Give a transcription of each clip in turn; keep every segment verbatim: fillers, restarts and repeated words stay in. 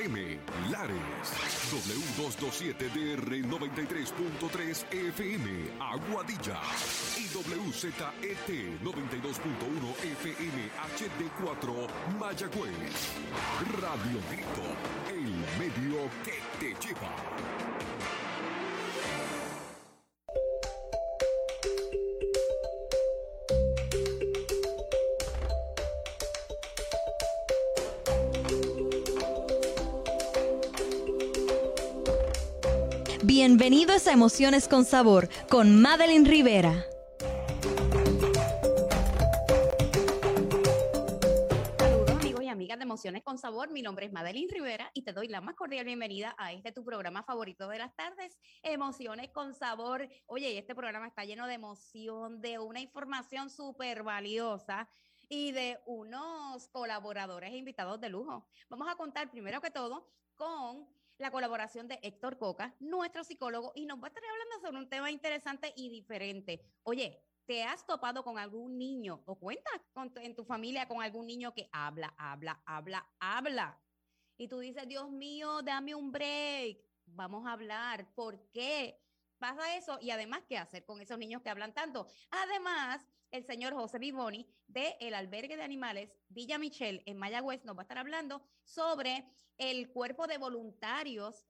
M, Lares, W doscientos veintisiete D R noventa y tres punto tres F M, Aguadilla, y W Z E T noventa y dos punto uno F M H D cuatro, Mayagüez. Radio Grito, el medio que te lleva. Bienvenidos a Emociones con Sabor, con Madeline Rivera. Saludos amigos y amigas de Emociones con Sabor, mi nombre es Madeline Rivera y te doy la más cordial bienvenida a este tu programa favorito de las tardes, Emociones con Sabor. Oye, este programa está lleno de emoción, de una información súper valiosa y de unos colaboradores e invitados de lujo. Vamos a contar primero que todo con la colaboración de Héctor Coca, nuestro psicólogo, y nos va a estar hablando sobre un tema interesante y diferente. Oye, ¿te has topado con algún niño o cuentas con tu, en tu familia con algún niño que habla, habla, habla, habla? Y tú dices, Dios mío, dame un break. Vamos a hablar. ¿Por qué pasa eso? Y además, ¿qué hacer con esos niños que hablan tanto? Además, el señor José Vivoni del Albergue de Animales Villa Michel en Mayagüez nos va a estar hablando sobre el cuerpo de voluntarios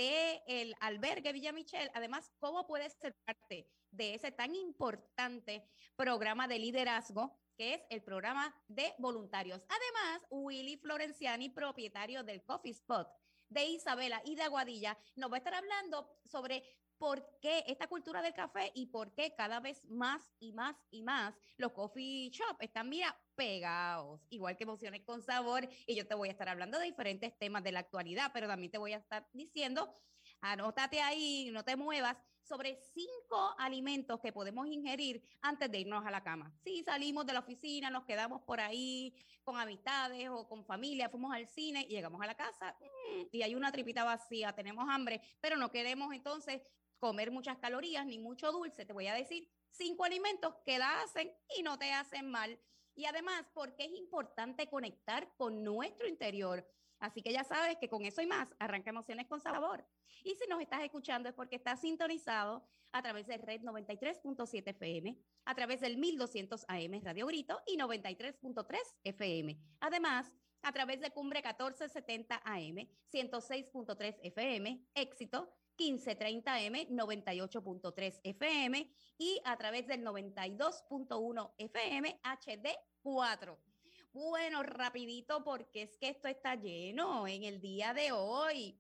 del Albergue Villa Michel. Además, cómo puede ser parte de ese tan importante programa de liderazgo que es el programa de voluntarios. Además, Willy Florenciani, propietario del Coffee Spot de Isabela y de Aguadilla, nos va a estar hablando sobre por qué esta cultura del café y por qué cada vez más y más y más los coffee shop están, mira, pegados, igual que Emociones con Sabor, y yo te voy a estar hablando de diferentes temas de la actualidad, pero también te voy a estar diciendo, anótate ahí, no te muevas, sobre cinco alimentos que podemos ingerir antes de irnos a la cama. Si salimos de la oficina, nos quedamos por ahí con amistades o con familia, fuimos al cine y llegamos a la casa mmm, y hay una tripita vacía, tenemos hambre, pero no queremos entonces comer muchas calorías ni mucho dulce. Te voy a decir cinco alimentos que la hacen y no te hacen mal. Y además, porque es importante conectar con nuestro interior. Así que ya sabes que con eso y más, arranca Emociones con Sabor. Y si nos estás escuchando es porque estás sintonizado a través de Red noventa y tres punto siete F M, a través del mil doscientos A M Radio Grito y noventa y tres punto tres F M. Además, a través de Cumbre catorce setenta A M, ciento seis punto tres F M, Éxito quince treinta M, noventa y ocho punto tres F M y a través del noventa y dos punto uno F M H D cuatro. Bueno, rapidito porque es que esto está lleno en el día de hoy.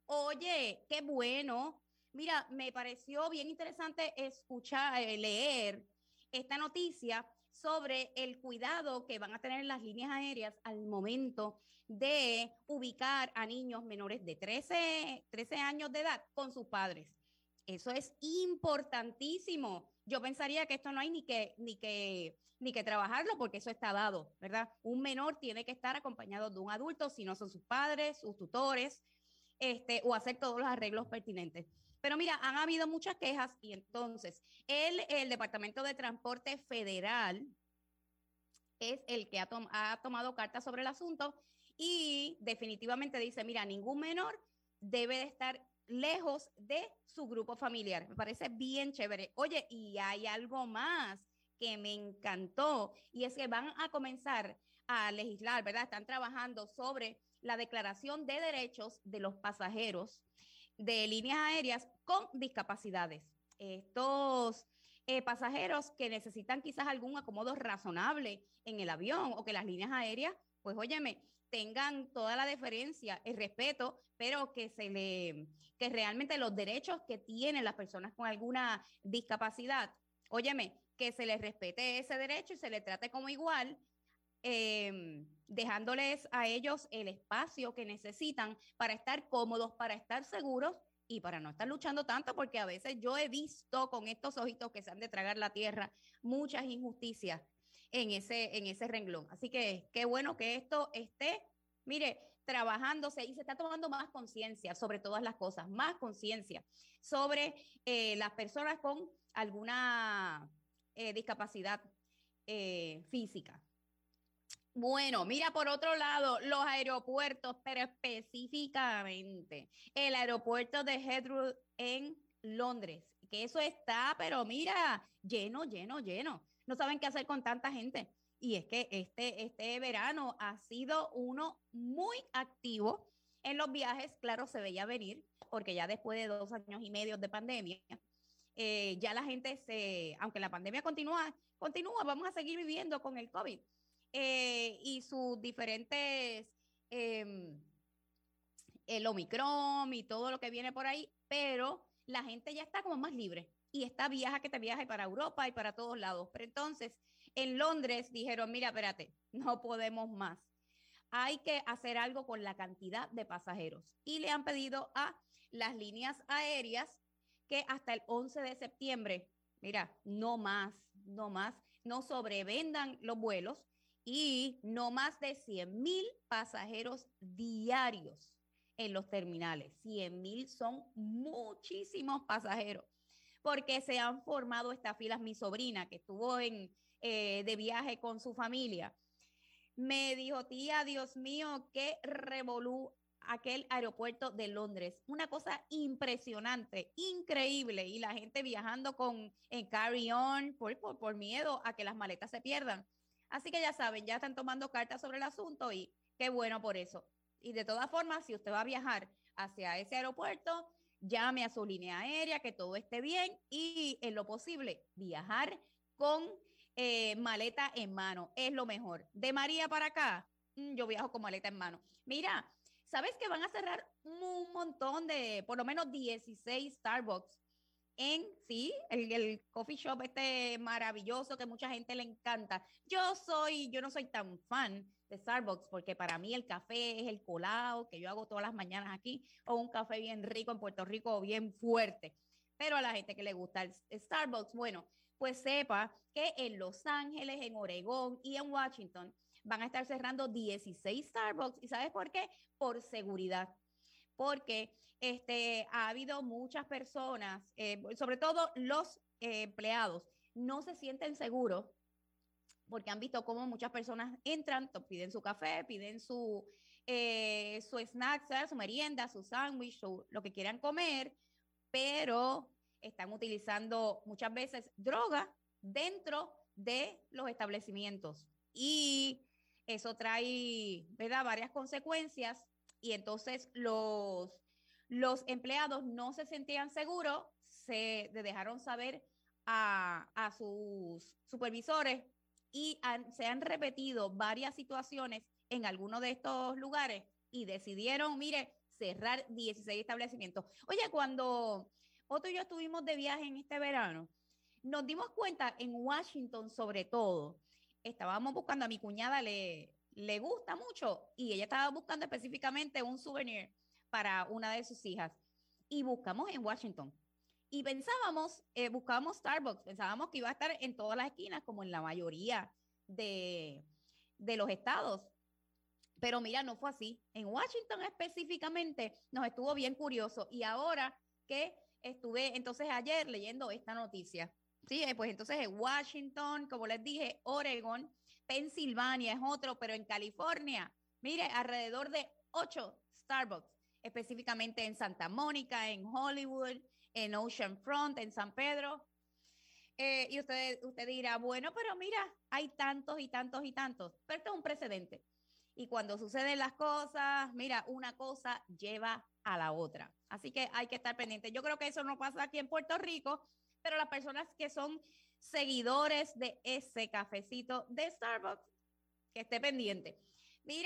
Oye, qué bueno. Mira, me pareció bien interesante escuchar, eh, leer esta noticia sobre el cuidado que van a tener las líneas aéreas al momento de ubicar a niños menores de trece, trece años de edad con sus padres. Eso es importantísimo. Yo pensaría que esto no hay ni que, ni que, ni que trabajarlo porque eso está dado, ¿verdad? Un menor tiene que estar acompañado de un adulto, si no son sus padres, sus tutores, este, o hacer todos los arreglos pertinentes. Pero mira, han habido muchas quejas y entonces el, el Departamento de Transporte Federal es el que ha, tom ha tomado cartas sobre el asunto y definitivamente dice, mira, ningún menor debe de estar lejos de su grupo familiar. Me parece bien chévere. Oye, y hay algo más que me encantó y es que van a comenzar a legislar, ¿verdad? Están trabajando sobre la declaración de derechos de los pasajeros de líneas aéreas con discapacidades. Estos eh, pasajeros que necesitan quizás algún acomodo razonable en el avión o que las líneas aéreas, pues óyeme, tengan toda la deferencia, el respeto, pero que se le, que realmente los derechos que tienen las personas con alguna discapacidad, óyeme, que se les respete ese derecho y se les trate como igual, eh, dejándoles a ellos el espacio que necesitan para estar cómodos, para estar seguros y para no estar luchando tanto, porque a veces yo he visto con estos ojitos que se han de tragar la tierra muchas injusticias en ese, en ese renglón. Así que qué bueno que esto esté, mire, trabajándose y se está tomando más conciencia sobre todas las cosas, más conciencia sobre eh, las personas con alguna eh, discapacidad eh, física. Bueno, mira, por otro lado, los aeropuertos, pero específicamente el aeropuerto de Heathrow en Londres, que eso está, pero mira, lleno, lleno, lleno. No saben qué hacer con tanta gente. Y es que este, este verano ha sido uno muy activo en los viajes, claro, se veía venir, porque ya después de dos años y medio de pandemia, eh, ya la gente se, aunque la pandemia continúa, continúa, vamos a seguir viviendo con el COVID eh, y sus diferentes, eh, el Omicron y todo lo que viene por ahí, pero la gente ya está como más libre y está viaja que te viaje para Europa y para todos lados. Pero entonces, en Londres dijeron, mira, espérate, no podemos más. Hay que hacer algo con la cantidad de pasajeros. Y le han pedido a las líneas aéreas que hasta el once de septiembre, mira, no más, no más, no sobrevendan los vuelos y no más de cien mil pasajeros diarios en los terminales. cien mil son muchísimos pasajeros, porque se han formado estas filas. Mi sobrina, que estuvo en, eh, de viaje con su familia, me dijo, tía, Dios mío, qué revolú aquel aeropuerto de Londres. Una cosa impresionante, increíble. Y la gente viajando con en carry-on por, por, por miedo a que las maletas se pierdan. Así que ya saben, ya están tomando cartas sobre el asunto y qué bueno por eso. Y de todas formas, si usted va a viajar hacia ese aeropuerto, llame a su línea aérea, que todo esté bien y en lo posible viajar con eh, maleta en mano. Es lo mejor. De María para acá, mmm, yo viajo con maleta en mano. Mira, ¿sabes que van a cerrar un montón de, por lo menos dieciséis Starbucks en, sí, el, el coffee shop este maravilloso que mucha gente le encanta? Yo soy, yo no soy tan fan de Starbucks porque para mí el café es el colado que yo hago todas las mañanas aquí, o un café bien rico en Puerto Rico, bien fuerte. Pero a la gente que le gusta el Starbucks, bueno, pues sepa que en Los Ángeles, en Oregón y en Washington van a estar cerrando dieciséis Starbucks. ¿Y sabes por qué? Por seguridad. Porque este, ha habido muchas personas, eh, sobre todo los eh, empleados, no se sienten seguros porque han visto cómo muchas personas entran, piden su café, piden su, eh, su snack, ¿sabes? Su merienda, su sándwich, lo que quieran comer, pero están utilizando muchas veces droga dentro de los establecimientos. Y eso trae, ¿verdad?, varias consecuencias. Y entonces los, los empleados no se sentían seguros, se dejaron saber a, a sus supervisores y han, se han repetido varias situaciones en algunos de estos lugares y decidieron, mire, cerrar dieciséis establecimientos. Oye, cuando Otto y yo estuvimos de viaje en este verano, nos dimos cuenta en Washington sobre todo, estábamos buscando, a mi cuñada le, le gusta mucho y ella estaba buscando específicamente un souvenir para una de sus hijas y buscamos en Washington y pensábamos, eh, buscábamos Starbucks, pensábamos que iba a estar en todas las esquinas como en la mayoría de, de los estados. Pero mira, no fue así. En Washington específicamente nos estuvo bien curioso. Y ahora que estuve entonces ayer leyendo esta noticia, sí, pues entonces en Washington, como les dije, Oregon, Pensilvania es otro, pero en California, mire, alrededor de ocho Starbucks, específicamente en Santa Mónica, en Hollywood, en Oceanfront, en San Pedro. Eh, y usted, usted dirá, bueno, pero mira, hay tantos y tantos y tantos, pero esto es un precedente. Y cuando suceden las cosas, mira, una cosa lleva a la otra. Así que hay que estar pendiente. Yo creo que eso no pasa aquí en Puerto Rico, pero las personas que son seguidores de ese cafecito de Starbucks, que esté pendiente. Mira,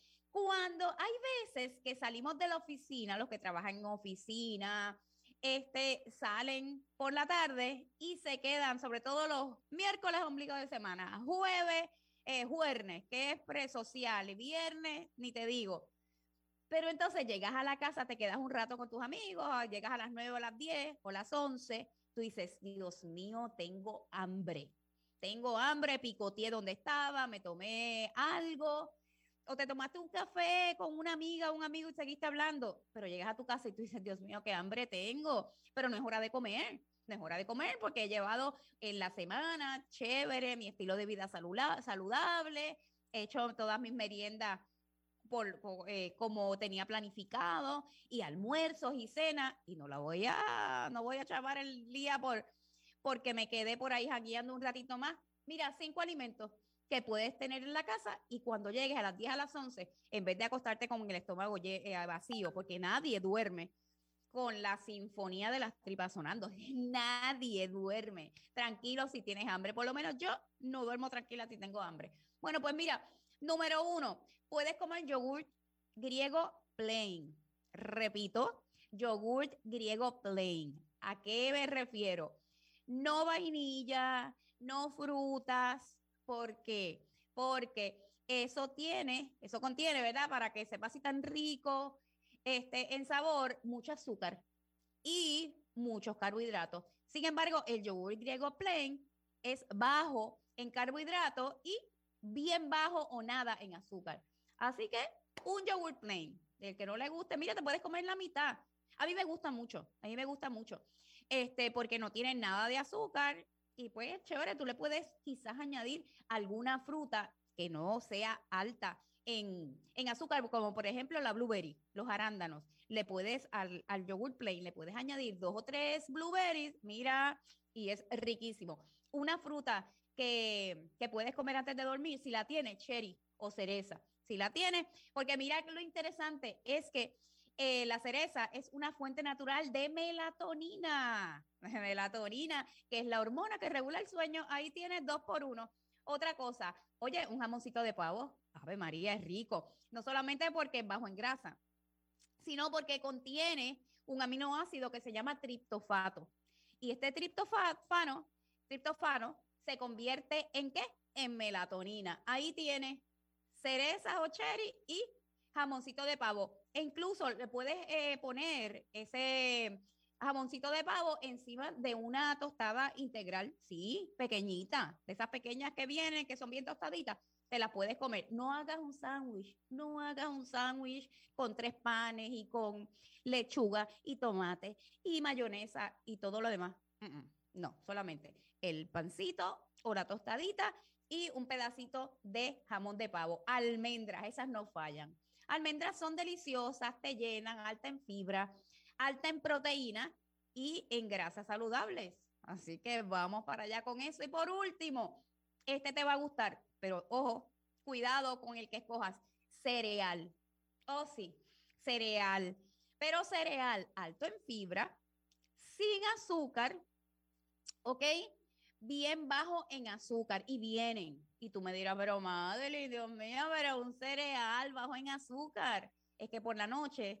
cuando hay veces que salimos de la oficina, los que trabajan en oficina, este, salen por la tarde y se quedan, sobre todo los miércoles, ombligo de semana, jueves, eh, jueves, que es presocial, y viernes, ni te digo. Pero entonces llegas a la casa, te quedas un rato con tus amigos, llegas a las nueve o las diez o las once, tú dices, Dios mío, tengo hambre. Tengo hambre, picoteé donde estaba, me tomé algo, o te tomaste un café con una amiga o un amigo y seguiste hablando, pero llegas a tu casa y tú dices, Dios mío, qué hambre tengo, pero no es hora de comer, no es hora de comer porque he llevado en la semana, chévere, mi estilo de vida saludable, he hecho todas mis meriendas por, por, eh, como tenía planificado, y almuerzos y cenas, y no la voy a, no voy a chavar el día por, porque me quedé por ahí jangueando un ratito más. Mira, cinco alimentos que puedes tener en la casa, y cuando llegues a las diez, a las once, en vez de acostarte con el estómago eh, vacío, porque nadie duerme con la sinfonía de las tripas sonando. Nadie duerme tranquilo si tienes hambre. Por lo menos yo no duermo tranquila si tengo hambre. Bueno, pues mira, número uno, puedes comer yogur griego plain. Repito, yogur griego plain. ¿A qué me refiero? No vainilla, no frutas. ¿Por qué? Porque eso tiene, eso contiene, ¿verdad? Para que sepa así tan rico, este, en sabor, mucho azúcar y muchos carbohidratos. Sin embargo, el yogur griego plain es bajo en carbohidratos y bien bajo o nada en azúcar. Así que un yogur plain, el que no le guste, mira, te puedes comer la mitad. A mí me gusta mucho, a mí me gusta mucho, este, porque no tiene nada de azúcar y pues chévere, tú le puedes quizás añadir alguna fruta que no sea alta en, en azúcar, como por ejemplo la blueberry, los arándanos. Le puedes al, al yogur plain, le puedes añadir dos o tres blueberries, mira, y es riquísimo. Una fruta que, que puedes comer antes de dormir, si la tienes, cherry o cereza, si la tienes, porque mira lo interesante es que eh, la cereza es una fuente natural de melatonina, melatonina, que es la hormona que regula el sueño. Ahí tienes dos por uno. Otra cosa, oye, un jamoncito de pavo, Ave María, es rico, no solamente porque es bajo en grasa, sino porque contiene un aminoácido que se llama triptofato. Y este triptofano, triptofano se convierte en ¿qué? En melatonina. Ahí tiene cerezas o cherry y jamoncito de pavo. E incluso le puedes eh, poner ese jamoncito de pavo encima de una tostada integral, sí, pequeñita, de esas pequeñas que vienen, que son bien tostaditas, te las puedes comer. No hagas un sándwich, no hagas un sándwich con tres panes y con lechuga y tomate y mayonesa y todo lo demás. Mm -mm. No, solamente el pancito o la tostadita y un pedacito de jamón de pavo. Almendras, esas no fallan. Almendras son deliciosas, te llenan, alta en fibra, alta en proteína y en grasas saludables. Así que vamos para allá con eso. Y por último, este te va a gustar, pero ojo, cuidado con el que escojas, cereal. Oh sí, cereal, pero cereal alto en fibra, sin azúcar, ¿ok? Bien bajo en azúcar y vienen. Y tú me dirás, pero madre, Dios mío, pero un cereal bajo en azúcar. Es que por la noche,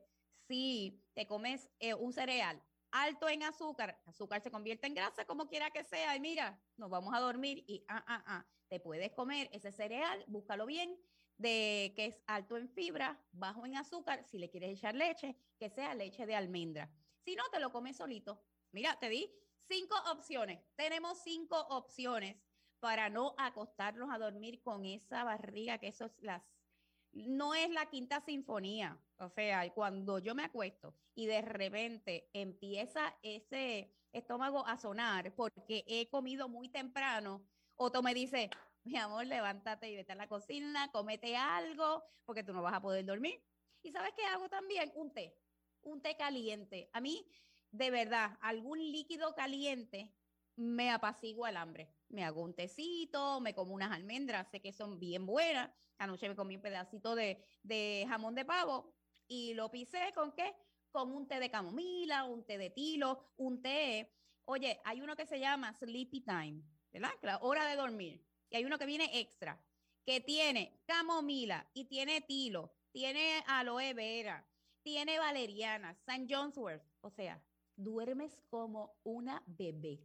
si te comes eh, un cereal alto en azúcar, azúcar se convierte en grasa como quiera que sea, y mira, nos vamos a dormir y ah, ah, ah, te puedes comer ese cereal, búscalo bien, de que es alto en fibra, bajo en azúcar, si le quieres echar leche, que sea leche de almendra. Si no, te lo comes solito. Mira, te di cinco opciones. Tenemos cinco opciones para no acostarnos a dormir con esa barriga, que eso es las, no es la quinta sinfonía. O sea, cuando yo me acuesto y de repente empieza ese estómago a sonar porque he comido muy temprano, Otto me dice, mi amor, levántate y vete a la cocina, cómete algo, porque tú no vas a poder dormir. ¿Y sabes qué hago también? Un té, un té caliente. A mí, de verdad, algún líquido caliente me apacigua el hambre. Me hago un tecito, me como unas almendras, sé que son bien buenas. Anoche me comí un pedacito de, de jamón de pavo y lo pisé ¿con qué? Con un té de camomila, un té de tilo, un té. Oye, hay uno que se llama Sleepy Time, ¿verdad? La hora de dormir. Y hay uno que viene extra, que tiene camomila y tiene tilo, tiene aloe vera, tiene valeriana, Saint John's wort. O sea, duermes como una bebé.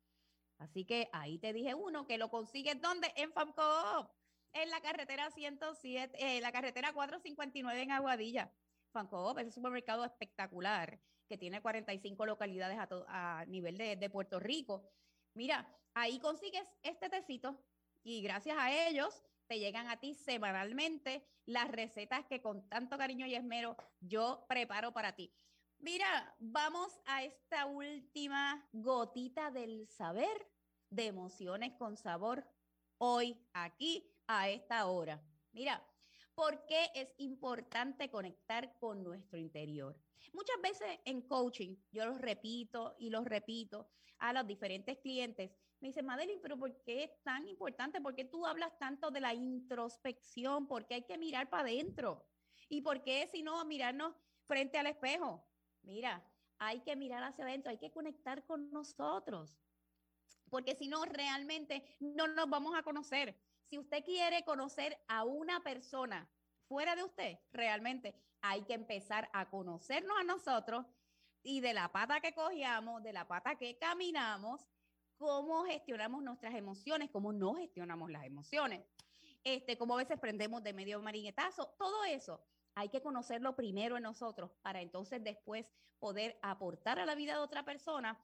Así que ahí te dije uno que lo consigues ¿dónde? En FAMCOOP, en la carretera ciento siete, eh, la carretera cuatrocientos cincuenta y nueve en Aguadilla. FAMCOOP es un supermercado espectacular que tiene cuarenta y cinco localidades a, to, a nivel de, de Puerto Rico. Mira, ahí consigues este tecito y gracias a ellos te llegan a ti semanalmente las recetas que con tanto cariño y esmero yo preparo para ti. Mira, vamos a esta última gotita del saber de emociones con sabor hoy, aquí, a esta hora. Mira, ¿por qué es importante conectar con nuestro interior? Muchas veces en coaching, yo los repito y los repito a los diferentes clientes. Me dicen, Madeline, pero ¿por qué es tan importante? ¿Por qué tú hablas tanto de la introspección? ¿Por qué hay que mirar para adentro? ¿Y por qué si no mirarnos frente al espejo? Mira, hay que mirar hacia adentro, hay que conectar con nosotros. Porque si no, realmente no nos vamos a conocer. Si usted quiere conocer a una persona fuera de usted, realmente hay que empezar a conocernos a nosotros y de la pata que cogíamos, de la pata que caminamos, cómo gestionamos nuestras emociones, cómo no gestionamos las emociones, este, cómo a veces prendemos de medio mariguetazo, todo eso. Hay que conocerlo primero en nosotros para entonces después poder aportar a la vida de otra persona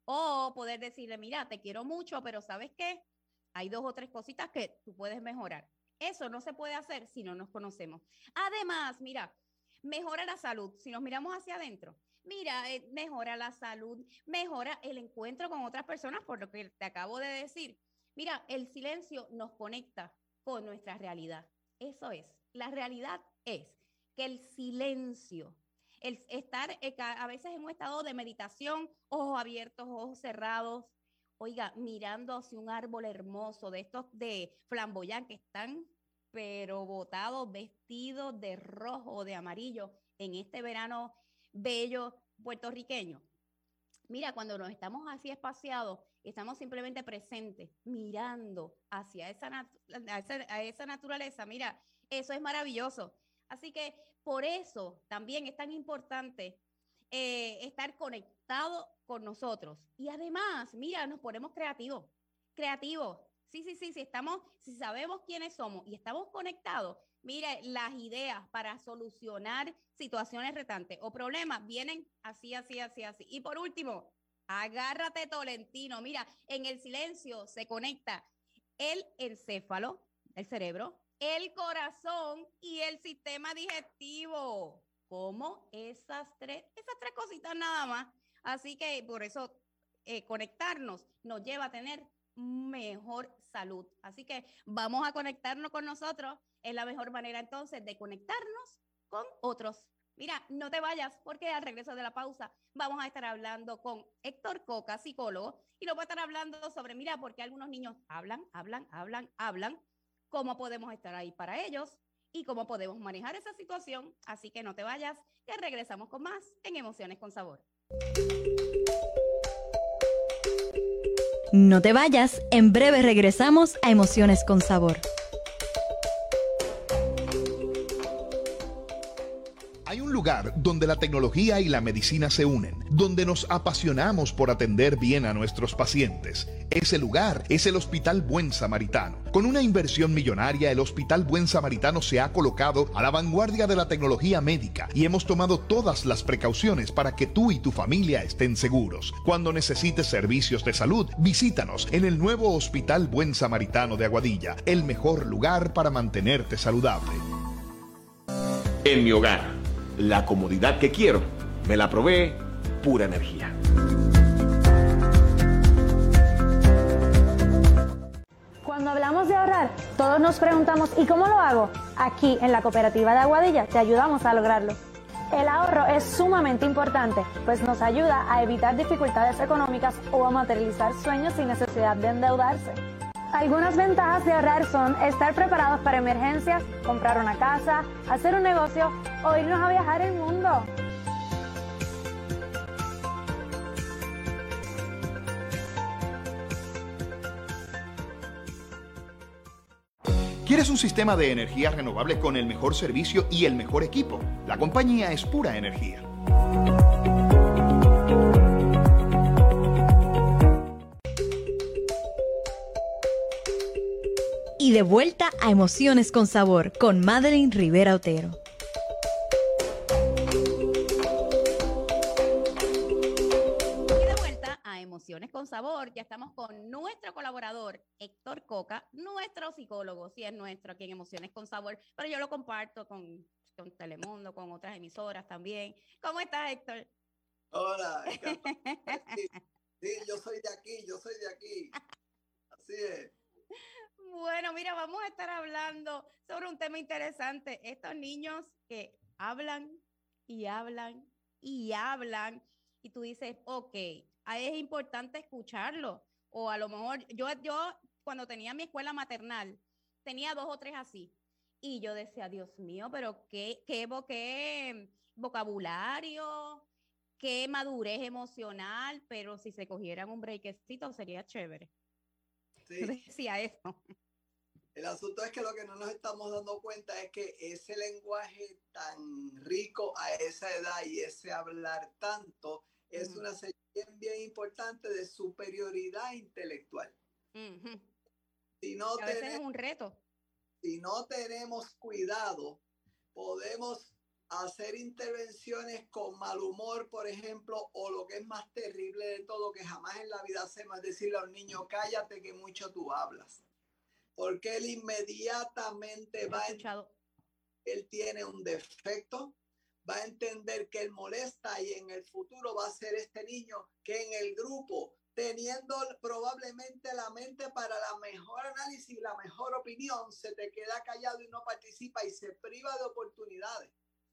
o poder decirle, mira, te quiero mucho, pero ¿sabes qué? Hay dos o tres cositas que tú puedes mejorar. Eso no se puede hacer si no nos conocemos. Además, mira, mejora la salud. Si nos miramos hacia adentro, mira, eh, mejora la salud, mejora el encuentro con otras personas, por lo que te acabo de decir. Mira, el silencio nos conecta con nuestra realidad. Eso es, la realidad es que el silencio, el estar eh, a veces en un estado de meditación, ojos abiertos, ojos cerrados, oiga, mirando hacia un árbol hermoso, de estos de flamboyán que están, pero botados, vestidos de rojo o de amarillo en este verano bello puertorriqueño. Mira, cuando nos estamos así espaciados, estamos simplemente presentes, mirando hacia esa, nat- a esa, a esa naturaleza, mira, eso es maravilloso. Así que por eso también es tan importante eh, estar conectado con nosotros. Y además, mira, nos ponemos creativos, creativos. Sí, sí, sí, sí, estamos, si sabemos quiénes somos y estamos conectados, mira, las ideas para solucionar situaciones retantes o problemas vienen así, así, así, así. Y por último, agárrate, Tolentino. Mira, en el silencio se conecta el encéfalo, el cerebro, el corazón y el sistema digestivo. ¿Cómo? Esas tres, esas tres cositas nada más. Así que por eso eh, conectarnos nos lleva a tener mejor salud. Así que vamos a conectarnos con nosotros. Es la mejor manera entonces de conectarnos con otros. Mira, no te vayas porque al regreso de la pausa vamos a estar hablando con Héctor Coca, psicólogo, y nos va a estar hablando sobre, mira, porque algunos niños hablan, hablan, hablan, hablan, cómo podemos estar ahí para ellos y cómo podemos manejar esa situación. Así que no te vayas, que regresamos con más en Emociones con Sabor. No te vayas, en breve regresamos a Emociones con Sabor. Hay un lugar donde la tecnología y la medicina se unen, donde nos apasionamos por atender bien a nuestros pacientes. Ese lugar es el Hospital Buen Samaritano. Con una inversión millonaria, el Hospital Buen Samaritano se ha colocado a la vanguardia de la tecnología médica y hemos tomado todas las precauciones para que tú y tu familia estén seguros. Cuando necesites servicios de salud, visítanos en el nuevo Hospital Buen Samaritano de Aguadilla, el mejor lugar para mantenerte saludable. En mi hogar, la comodidad que quiero me la provee Pura Energía. Cuando hablamos de ahorrar, todos nos preguntamos ¿y cómo lo hago? Aquí, en la Cooperativa de Aguadilla, te ayudamos a lograrlo. El ahorro es sumamente importante, pues nos ayuda a evitar dificultades económicas o a materializar sueños sin necesidad de endeudarse. Algunas ventajas de ahorrar son estar preparados para emergencias, comprar una casa, hacer un negocio o irnos a viajar el mundo. ¿Quieres un sistema de energía renovable con el mejor servicio y el mejor equipo? La compañía es Pura Energía. Y de vuelta a Emociones con Sabor con Madeline Rivera Otero. Y de vuelta a Emociones con Sabor, ya estamos con nuestro colaborador Héctor Coca, nuestro psicólogo, sí es nuestro aquí en Emociones con Sabor, pero yo lo comparto con, con Telemundo, con otras emisoras también. ¿Cómo estás, Héctor? Hola, encantado. Sí, sí, yo soy de aquí, yo soy de aquí. Así es. Bueno, mira, vamos a estar hablando sobre un tema interesante. Estos niños que hablan y hablan y hablan y tú dices, ok, es importante escucharlo. O a lo mejor yo, yo cuando tenía mi escuela maternal, tenía dos o tres así. Y yo decía, Dios mío, pero qué, qué, qué vocabulario, qué madurez emocional, pero si se cogieran un breakcito sería chévere. Sí. Yo decía eso. El asunto es que lo que no nos estamos dando cuenta es que ese lenguaje tan rico a esa edad y ese hablar tanto es uh-huh. una señal bien, bien importante de superioridad intelectual. Uh-huh. Si no a veces tenemos, es un reto. Si no tenemos cuidado, podemos hacer intervenciones con mal humor, por ejemplo, o lo que es más terrible de todo, que jamás en la vida hacemos, es decirle a un niño, cállate que mucho tú hablas. Porque él inmediatamente va a entender que él tiene un defecto, va a entender que él molesta y en el futuro va a ser este niño que en el grupo, teniendo probablemente la mente para la mejor análisis y la mejor opinión, se te queda callado y no participa y se priva de oportunidades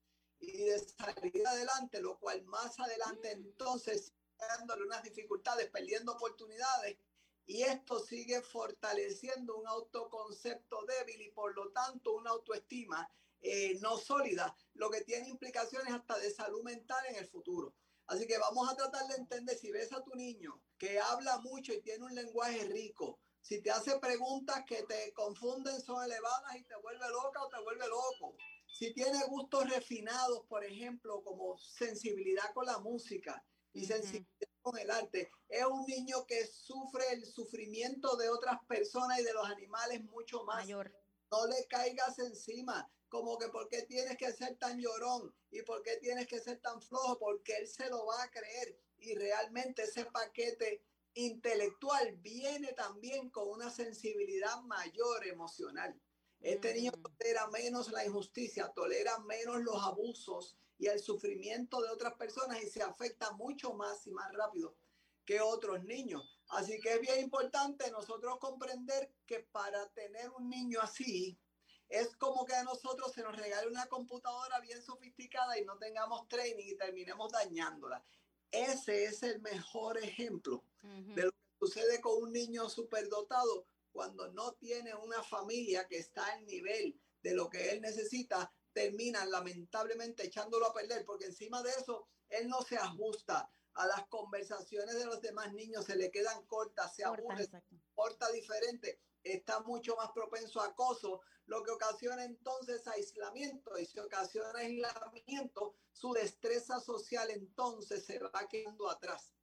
y de salir adelante, lo cual más adelante entonces dándole unas dificultades, perdiendo oportunidades. Y esto sigue fortaleciendo un autoconcepto débil y por lo tanto una autoestima eh, no sólida, lo que tiene implicaciones hasta de salud mental en el futuro. Así que vamos a tratar de entender, si ves a tu niño que habla mucho y tiene un lenguaje rico, si te hace preguntas que te confunden, son elevadas y te vuelve loca o te vuelve loco. Si tiene gustos refinados, por ejemplo, como sensibilidad con la música y uh-huh. sensibilidad con el arte, es un niño que sufre el sufrimiento de otras personas y de los animales mucho más. Mayor. No le caigas encima, como que por qué tienes que ser tan llorón y por qué tienes que ser tan flojo, porque él se lo va a creer y realmente ese paquete intelectual viene también con una sensibilidad mayor emocional. Este niño tolera menos la injusticia, tolera menos los abusos y el sufrimiento de otras personas y se afecta mucho más y más rápido que otros niños. Así que es bien importante nosotros comprender que para tener un niño así, es como que a nosotros se nos regale una computadora bien sofisticada y no tengamos training y terminemos dañándola. Ese es el mejor ejemplo uh-huh. de lo que sucede con un niño superdotado cuando no tiene una familia que está al nivel de lo que él necesita, terminan lamentablemente echándolo a perder, porque encima de eso, él no se ajusta a las conversaciones de los demás niños, se le quedan cortas, se aburre, se porta diferente, está mucho más propenso a acoso, lo que ocasiona entonces aislamiento, y si ocasiona aislamiento, su destreza social entonces se va quedando atrás.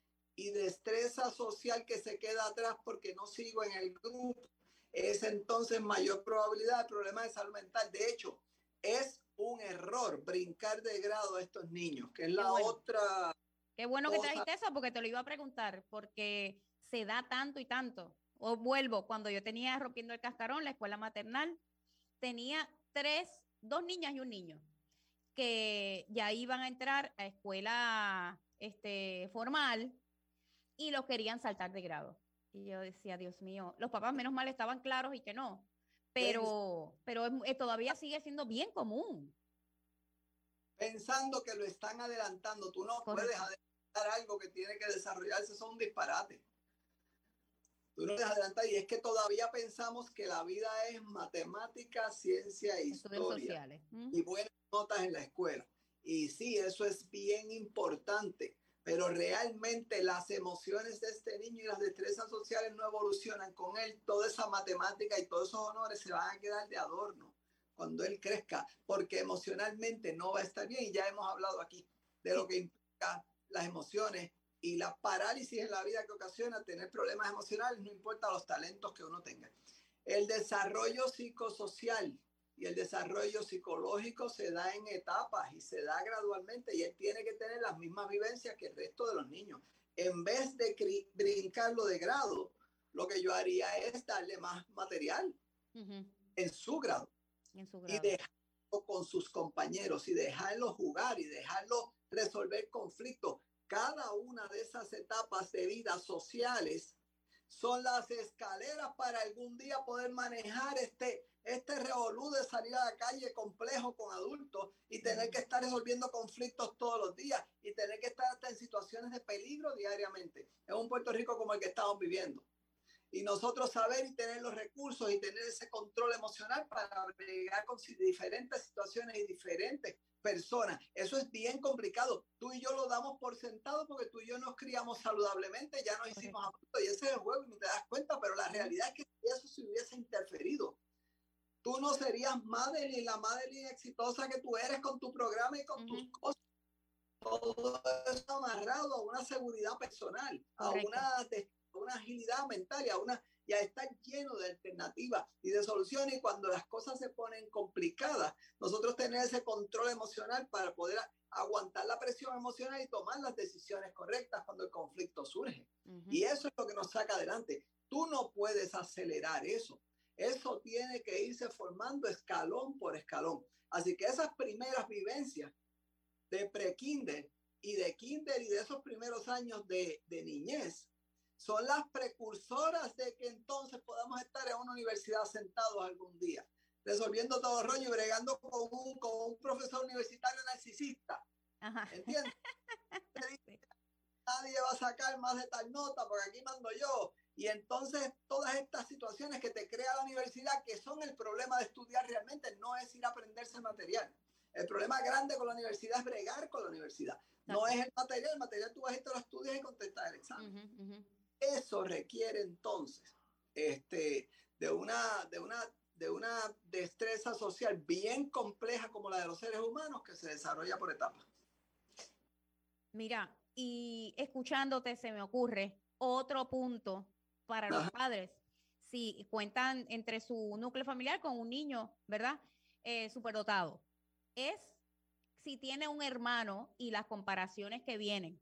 Y destreza social que se queda atrás porque no sigo en el grupo, es entonces mayor probabilidad de problemas de salud mental. De hecho, es un error brincar de grado a estos niños, que es la bueno. otra... Qué bueno cosa. Que trajiste eso, porque te lo iba a preguntar, porque se da tanto y tanto. O vuelvo, cuando yo tenía Rompiendo el Cascarón, la escuela maternal, tenía tres, dos niñas y un niño, que ya iban a entrar a escuela este, formal, y los querían saltar de grado. Y yo decía, Dios mío, los papás menos mal estaban claros y que no, pero, pero eh, todavía sigue siendo bien común. Pensando que lo están adelantando, tú no Correcto. Puedes adelantar algo que tiene que desarrollarse, son un disparate. Tú no puedes adelantar, y es que todavía pensamos que la vida es matemática, ciencia e historia uh-huh. y buenas notas en la escuela. Y sí, eso es bien importante. Pero realmente las emociones de este niño y las destrezas sociales no evolucionan con él. Toda esa matemática y todos esos honores se van a quedar de adorno cuando él crezca, porque emocionalmente no va a estar bien. Y ya hemos hablado aquí de lo que implica las emociones y la parálisis en la vida que ocasiona tener problemas emocionales, no importa los talentos que uno tenga. El desarrollo psicosocial y el desarrollo psicológico se da en etapas y se da gradualmente, y él tiene que tener las mismas vivencias que el resto de los niños. En vez de cri- brincarlo de grado, lo que yo haría es darle más material uh-huh. en su grado, en su grado. Y dejarlo con sus compañeros y dejarlo jugar y dejarlo resolver conflictos. Cada una de esas etapas de vida sociales son las escaleras para algún día poder manejar este, este revolú de salir a la calle complejo con adultos y tener que estar resolviendo conflictos todos los días y tener que estar hasta en situaciones de peligro diariamente en un Puerto Rico como el que estamos viviendo. Y nosotros saber y tener los recursos y tener ese control emocional para bregar con diferentes situaciones y diferentes personas. Eso es bien complicado. Tú y yo lo damos por sentado porque tú y yo nos criamos saludablemente, ya nos hicimos adultos y ese es el juego y ni te das cuenta, pero la realidad es que si eso se hubiese interferido, tú no serías Madeline, la Madeline exitosa que tú eres con tu programa y con uh-huh. tus cosas. Todo eso amarrado a una seguridad personal, Correcto. a una, a una agilidad mental y a una y a estar lleno de alternativas y de soluciones. Y cuando las cosas se ponen complicadas, nosotros tener ese control emocional para poder a, aguantar la presión emocional y tomar las decisiones correctas cuando el conflicto surge. Uh-huh. Y eso es lo que nos saca adelante. Tú no puedes acelerar eso. Eso tiene que irse formando escalón por escalón. Así que esas primeras vivencias de pre-kinder y de kinder y de esos primeros años de, de niñez son las precursoras de que entonces podamos estar en una universidad sentados algún día, resolviendo todo el rollo y bregando con un, con un profesor universitario narcisista. Ajá. ¿Entiendes? Nadie va a sacar más de tal nota porque aquí mando yo. Y entonces todas estas situaciones que te crea la universidad, que son el problema de estudiar realmente, no es ir a aprenderse el material. El problema grande con la universidad es bregar con la universidad. No es el material, el material tú vas a ir, te lo estudias y contestas el examen. Uh-huh, uh-huh. Eso requiere entonces este, de, una, de, una, de una destreza social bien compleja como la de los seres humanos que se desarrolla por etapas. Mira, y escuchándote se me ocurre otro punto para los Ajá. padres. Si cuentan entre su núcleo familiar con un niño, ¿verdad? Eh, superdotado. Es si tiene un hermano y las comparaciones que vienen.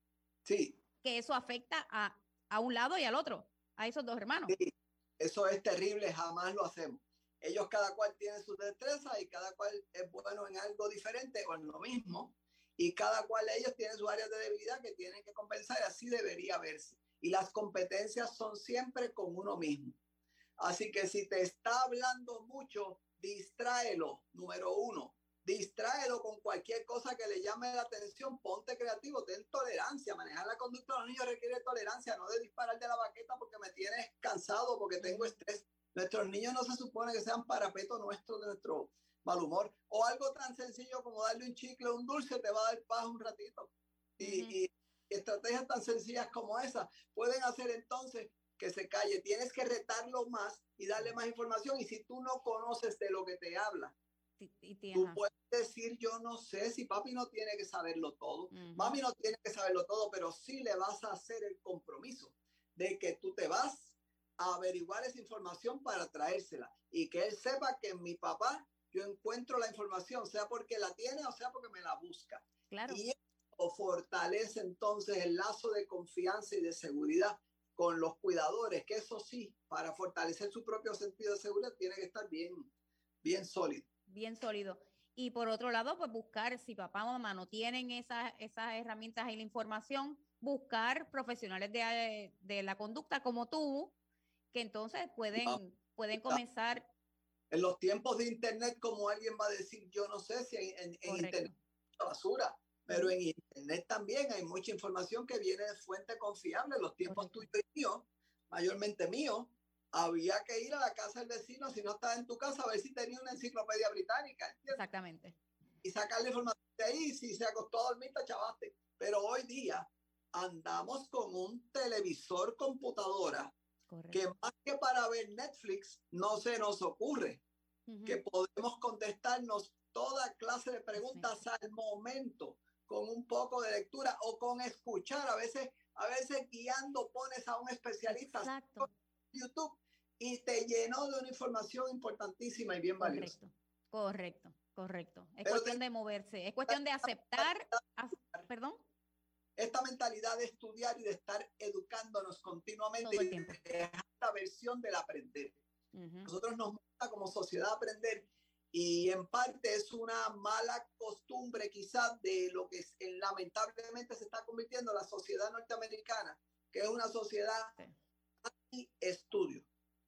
Sí. Que eso afecta a, a un lado y al otro, a esos dos hermanos. Sí, eso es terrible, jamás lo hacemos. Ellos cada cual tiene sus destrezas y cada cual es bueno en algo diferente o en lo mismo. Y cada cual de ellos tiene sus áreas de debilidad que tienen que compensar y así debería verse. Y las competencias son siempre con uno mismo. Así que si te está hablando mucho, distráelo, número uno. Distráelo con cualquier cosa que le llame la atención, ponte creativo, ten tolerancia. Manejar la conducta de los niños requiere tolerancia, no de disparar de la baqueta porque me tienes cansado, porque tengo estrés. Nuestros niños no se supone que sean parapeto nuestro de nuestro mal humor. O algo tan sencillo como darle un chicle o un dulce te va a dar paz un ratito. Y, uh-huh. y estrategias tan sencillas como esas pueden hacer entonces que se calle. Tienes que retarlo más y darle más información. Y si tú no conoces de lo que te habla, Y te, tú puedes decir, yo no sé si papi no tiene que saberlo todo, uh-huh. mami no tiene que saberlo todo, pero sí le vas a hacer el compromiso de que tú te vas a averiguar esa información para traérsela y que él sepa que en mi papá yo encuentro la información, sea porque la tiene o sea porque me la busca. Claro. Y eso fortalece entonces el lazo de confianza y de seguridad con los cuidadores, que eso sí, para fortalecer su propio sentido de seguridad tiene que estar bien, bien sólido. Bien sólido. Y por otro lado, pues buscar, si papá o mamá no tienen esas, esas herramientas y la información, buscar profesionales de, de la conducta como tú, que entonces pueden, ah, pueden comenzar. En los tiempos de internet, como alguien va a decir, yo no sé si hay, en, en internet hay mucha basura, pero en internet también hay mucha información que viene de fuente confiable. En los tiempos tuyos y míos, mayormente míos, había que ir a la casa del vecino, si no estaba en tu casa, a ver si tenía una enciclopedia británica. ¿Entiendes? Exactamente. Y sacarle información de ahí, si se acostó a dormir, te chavaste. Pero hoy día andamos con un televisor computadora. Correcto. Que más que para ver Netflix, no se nos ocurre uh-huh. que podemos contestarnos toda clase de preguntas sí. al momento, con un poco de lectura o con escuchar. A veces, a veces guiando pones a un especialista. Exacto. YouTube y te llenó de una información importantísima y bien valiosa. Correcto, correcto, correcto. Es Pero cuestión te, de moverse, es cuestión de aceptar, perdón. Esta mentalidad de estudiar y de estar educándonos continuamente todo el tiempo. Es esta versión del aprender. Uh-huh. Nosotros nos gusta como sociedad aprender y en parte es una mala costumbre quizás de lo que es, lamentablemente se está convirtiendo la sociedad norteamericana, que es una sociedad sí. y estudio.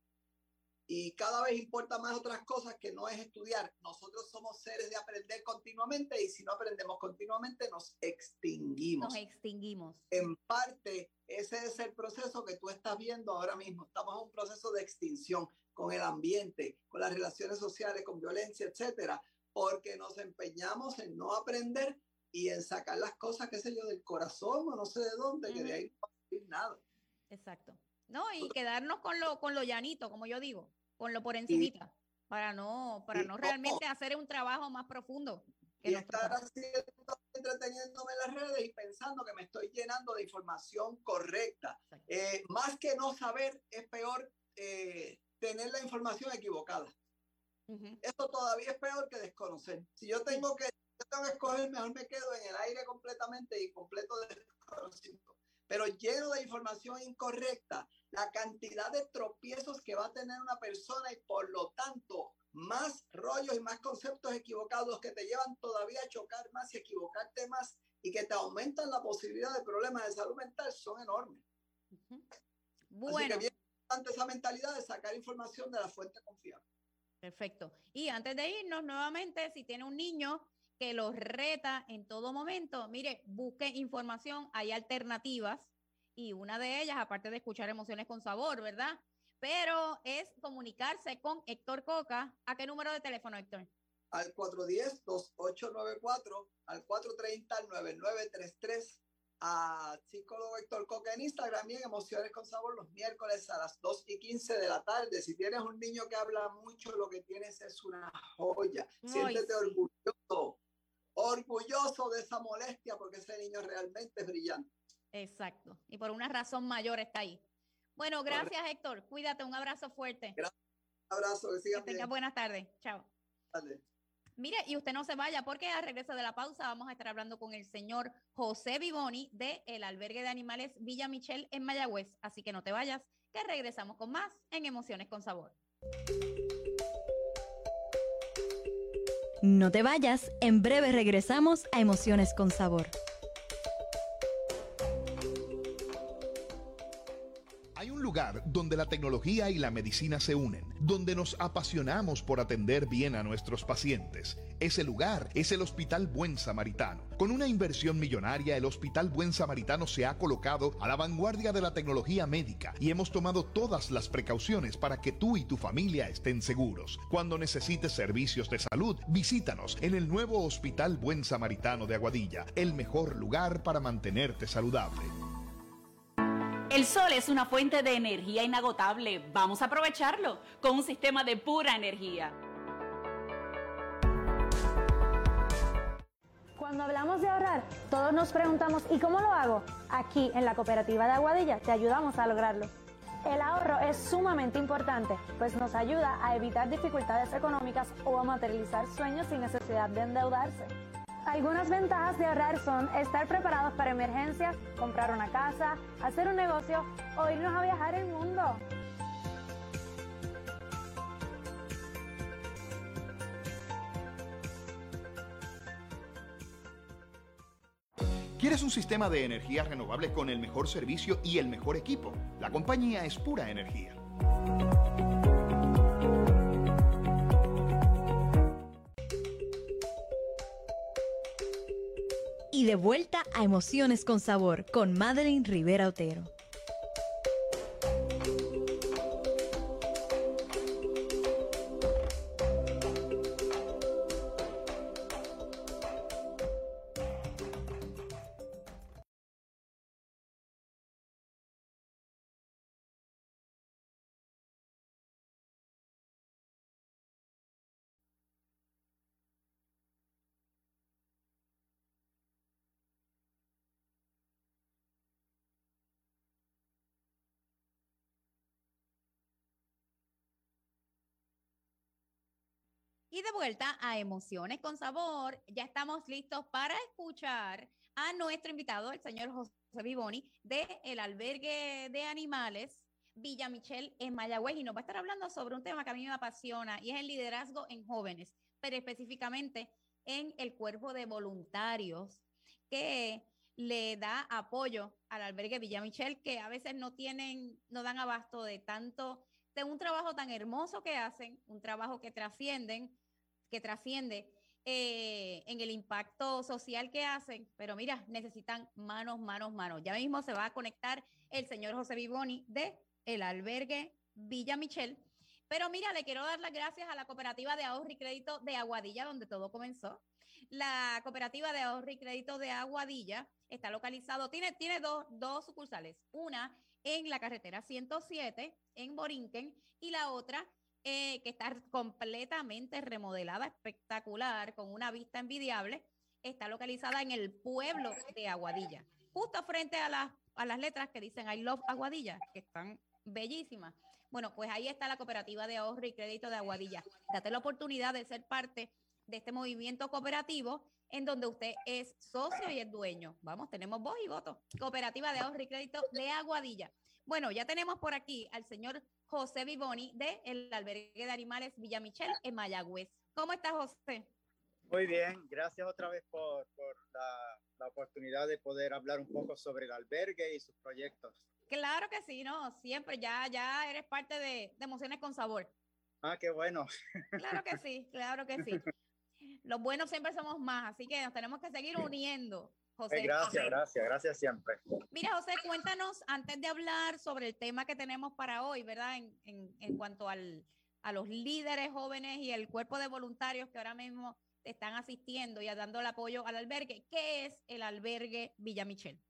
Y cada vez importa más otras cosas que no es estudiar. Nosotros somos seres de aprender continuamente y si no aprendemos continuamente nos extinguimos. Nos extinguimos. En parte, ese es el proceso que tú estás viendo ahora mismo. Estamos en un proceso de extinción con el ambiente, con las relaciones sociales, con violencia, etcétera, porque nos empeñamos en no aprender y en sacar las cosas, qué sé yo, del corazón o no sé de dónde, uh-huh. que de ahí no va a salir nada. Exacto. No, y quedarnos con lo, con lo llanito, como yo digo. Con lo por encimita, sí. para no, para no realmente hacer un trabajo más profundo. Que y estar haciendo, entreteniéndome en las redes y pensando que me estoy llenando de información correcta. Eh, más que no saber, es peor eh, tener la información equivocada. Uh-huh. Eso todavía es peor que desconocer. Si yo tengo que, yo tengo que escoger, mejor me quedo en el aire completamente y completo desconocimiento. Pero lleno de información incorrecta, la cantidad de tropiezos que va a tener una persona y por lo tanto más rollos y más conceptos equivocados que te llevan todavía a chocar más y equivocarte más y que te aumentan la posibilidad de problemas de salud mental son enormes. Uh-huh. Bueno. Así que bien importante esa mentalidad de sacar información de la fuente confiable. Perfecto. Y antes de irnos nuevamente, si tiene un niño que los reta en todo momento, mire, busque información, hay alternativas y una de ellas, aparte de escuchar Emociones con Sabor, ¿verdad? Pero es comunicarse con Héctor Coca. ¿A qué número de teléfono, Héctor? Al cuatro uno cero, dos ocho nueve cuatro, al cuatro tres cero, nueve nueve tres tres, a psicólogo Héctor Coca en Instagram y en Emociones con Sabor los miércoles a las dos y quince de la tarde. Si tienes un niño que habla mucho, lo que tienes es una joya. Ay, siéntete sí. orgulloso. orgulloso de esa molestia porque ese niño realmente es brillante. Exacto. Y por una razón mayor está ahí. Bueno, gracias, Héctor. Cuídate. Un abrazo fuerte. Gracias. Un abrazo. Que, que tengas buenas tardes. Chao. Dale. Mire, y usted no se vaya porque al regreso de la pausa vamos a estar hablando con el señor José Vivoni de el Albergue de Animales Villa Michel en Mayagüez. Así que no te vayas, que regresamos con más en Emociones con Sabor. No te vayas, en breve regresamos a Emociones con Sabor. Hay un lugar donde la tecnología y la medicina se unen, donde nos apasionamos por atender bien a nuestros pacientes. Ese lugar es el Hospital Buen Samaritano. Con una inversión millonaria, el Hospital Buen Samaritano se ha colocado a la vanguardia de la tecnología médica y hemos tomado todas las precauciones para que tú y tu familia estén seguros. Cuando necesites servicios de salud, visítanos en el nuevo Hospital Buen Samaritano de Aguadilla, el mejor lugar para mantenerte saludable. El sol es una fuente de energía inagotable. Vamos a aprovecharlo con un sistema de pura energía. Cuando hablamos de ahorrar, todos nos preguntamos ¿y cómo lo hago? Aquí en la Cooperativa de Aguadilla te ayudamos a lograrlo. El ahorro es sumamente importante, pues nos ayuda a evitar dificultades económicas o a materializar sueños sin necesidad de endeudarse. Algunas ventajas de ahorrar son estar preparados para emergencias, comprar una casa, hacer un negocio o irnos a viajar el mundo. ¿Quieres un sistema de energía renovable con el mejor servicio y el mejor equipo? La compañía es Pura Energía. Y de vuelta a Emociones con Sabor con Madeline Rivera Otero. Y de vuelta a Emociones con Sabor, ya estamos listos para escuchar a nuestro invitado, el señor José Vivoni, de el Albergue de Animales Villa Michel en Mayagüez, y nos va a estar hablando sobre un tema que a mí me apasiona, y es el liderazgo en jóvenes, pero específicamente en el cuerpo de voluntarios, que le da apoyo al albergue Villa Michel, que a veces no tienen, no dan abasto de tanto, de un trabajo tan hermoso que hacen, un trabajo que trascienden, que trasciende eh, en el impacto social que hacen, pero mira, necesitan manos, manos, manos. Ya mismo se va a conectar el señor José Vivoni de el albergue Villa Michel. Pero mira, le quiero dar las gracias a la Cooperativa de Ahorro y Crédito de Aguadilla, donde todo comenzó. La Cooperativa de Ahorro y Crédito de Aguadilla está localizado, tiene, tiene dos, dos sucursales, una en la carretera ciento siete en Borinquen y la otra eh, que está completamente remodelada, espectacular, con una vista envidiable, está localizada en el pueblo de Aguadilla, justo frente a las, a las letras que dicen I love Aguadilla, que están bellísimas. Bueno, pues ahí está la Cooperativa de Ahorro y Crédito de Aguadilla. Date la oportunidad de ser parte de este movimiento cooperativo en donde usted es socio y es dueño. Vamos, tenemos voz y voto. Cooperativa de Ahorro y Crédito de Aguadilla. Bueno, ya tenemos por aquí al señor José Vivoni de el albergue de animales Villa Michel en Mayagüez. ¿Cómo está, José? Muy bien, gracias otra vez por, por la, la oportunidad de poder hablar un poco sobre el albergue y sus proyectos. Claro que sí, ¿no? Siempre, ya, ya eres parte de, de Emociones con Sabor. Ah, qué bueno. Claro que sí, claro que sí. Los buenos siempre somos más, así que nos tenemos que seguir uniendo, José. Gracias, gracias, gracias siempre. Mira, José, cuéntanos, antes de hablar sobre el tema que tenemos para hoy, ¿verdad? En, en, en cuanto al, a los líderes jóvenes y el cuerpo de voluntarios que ahora mismo están asistiendo y dando el apoyo al albergue. ¿Qué es el albergue Villa Michel?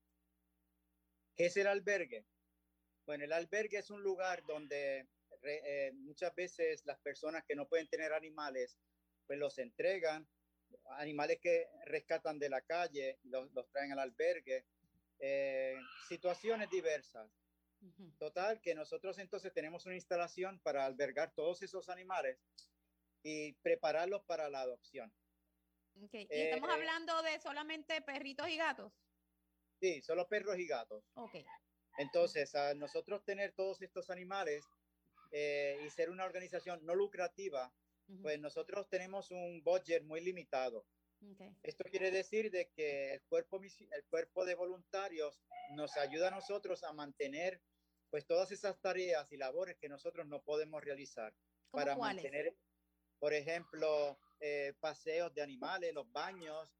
¿Qué es el albergue? Bueno, el albergue es un lugar donde eh, muchas veces las personas que no pueden tener animales, pues los entregan, animales que rescatan de la calle, los, los traen al albergue, eh, situaciones diversas. Uh-huh. Total, que nosotros entonces tenemos una instalación para albergar todos esos animales y prepararlos para la adopción. Okay. ¿Y eh, estamos hablando de solamente perritos y gatos? Sí, solo perros y gatos. Okay. Entonces, a nosotros tener todos estos animales eh, y ser una organización no lucrativa, uh-huh. pues nosotros tenemos un budget muy limitado. Okay. Esto quiere decir de que el cuerpo, el cuerpo de voluntarios nos ayuda a nosotros a mantener pues todas esas tareas y labores que nosotros no podemos realizar. Para ¿cuáles? Mantener, por ejemplo, eh, paseos de animales, los baños,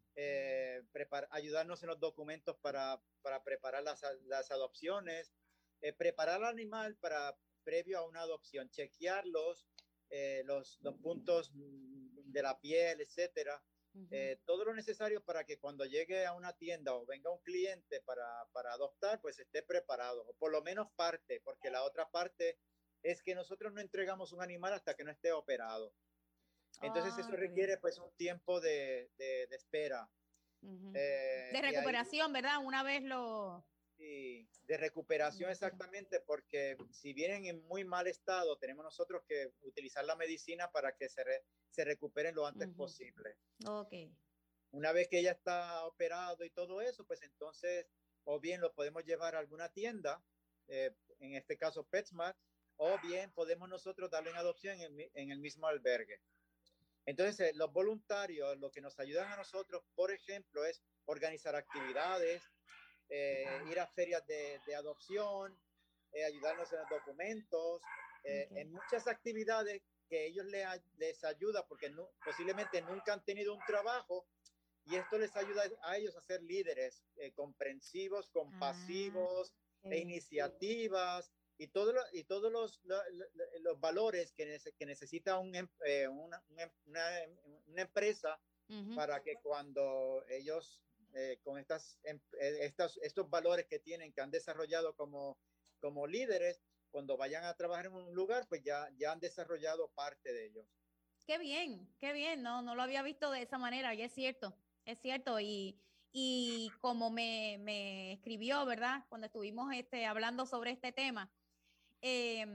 eh, prepar, ayudarnos en los documentos para, para preparar las, las adopciones, eh, preparar al animal para previo a una adopción, chequearlos, eh, los, los puntos de la piel, etcétera. Uh-huh. Eh, todo lo necesario para que cuando llegue a una tienda o venga un cliente para, para adoptar, pues esté preparado, o por lo menos parte, porque la otra parte es que nosotros no entregamos un animal hasta que no esté operado. Entonces oh, eso requiere pues un tiempo de, de, de espera. Uh-huh. eh, de recuperación, ahí, ¿verdad? Una vez lo... Sí, de recuperación uh-huh. exactamente, porque si vienen en muy mal estado, tenemos nosotros que utilizar la medicina para que se, re, se recuperen lo antes uh-huh. posible. Ok. Una vez que ya está operado y todo eso, pues entonces o bien lo podemos llevar a alguna tienda, eh, en este caso PetSmart, o bien podemos nosotros darle en adopción en el, en el mismo albergue. Entonces, eh, los voluntarios, lo que nos ayudan a nosotros, por ejemplo, es organizar actividades, eh, ir a ferias de, de adopción, eh, ayudarnos en los documentos, eh, okay. en muchas actividades que ellos les, les ayuda porque no, posiblemente nunca han tenido un trabajo y esto les ayuda a ellos a ser líderes eh, comprensivos, compasivos, ah, okay. e iniciativas. Y, todo lo, y todos los, los, los valores que, nece, que necesita un, eh, una, una, una empresa uh-huh. para que cuando ellos eh, con estas, eh, estas, estos valores que tienen, que han desarrollado como, como líderes, cuando vayan a trabajar en un lugar, pues ya, ya han desarrollado parte de ellos. Qué bien, qué bien, no, no lo había visto de esa manera y es cierto, es cierto. Y, y como me, me escribió, ¿verdad? Cuando estuvimos este, hablando sobre este tema, Eh,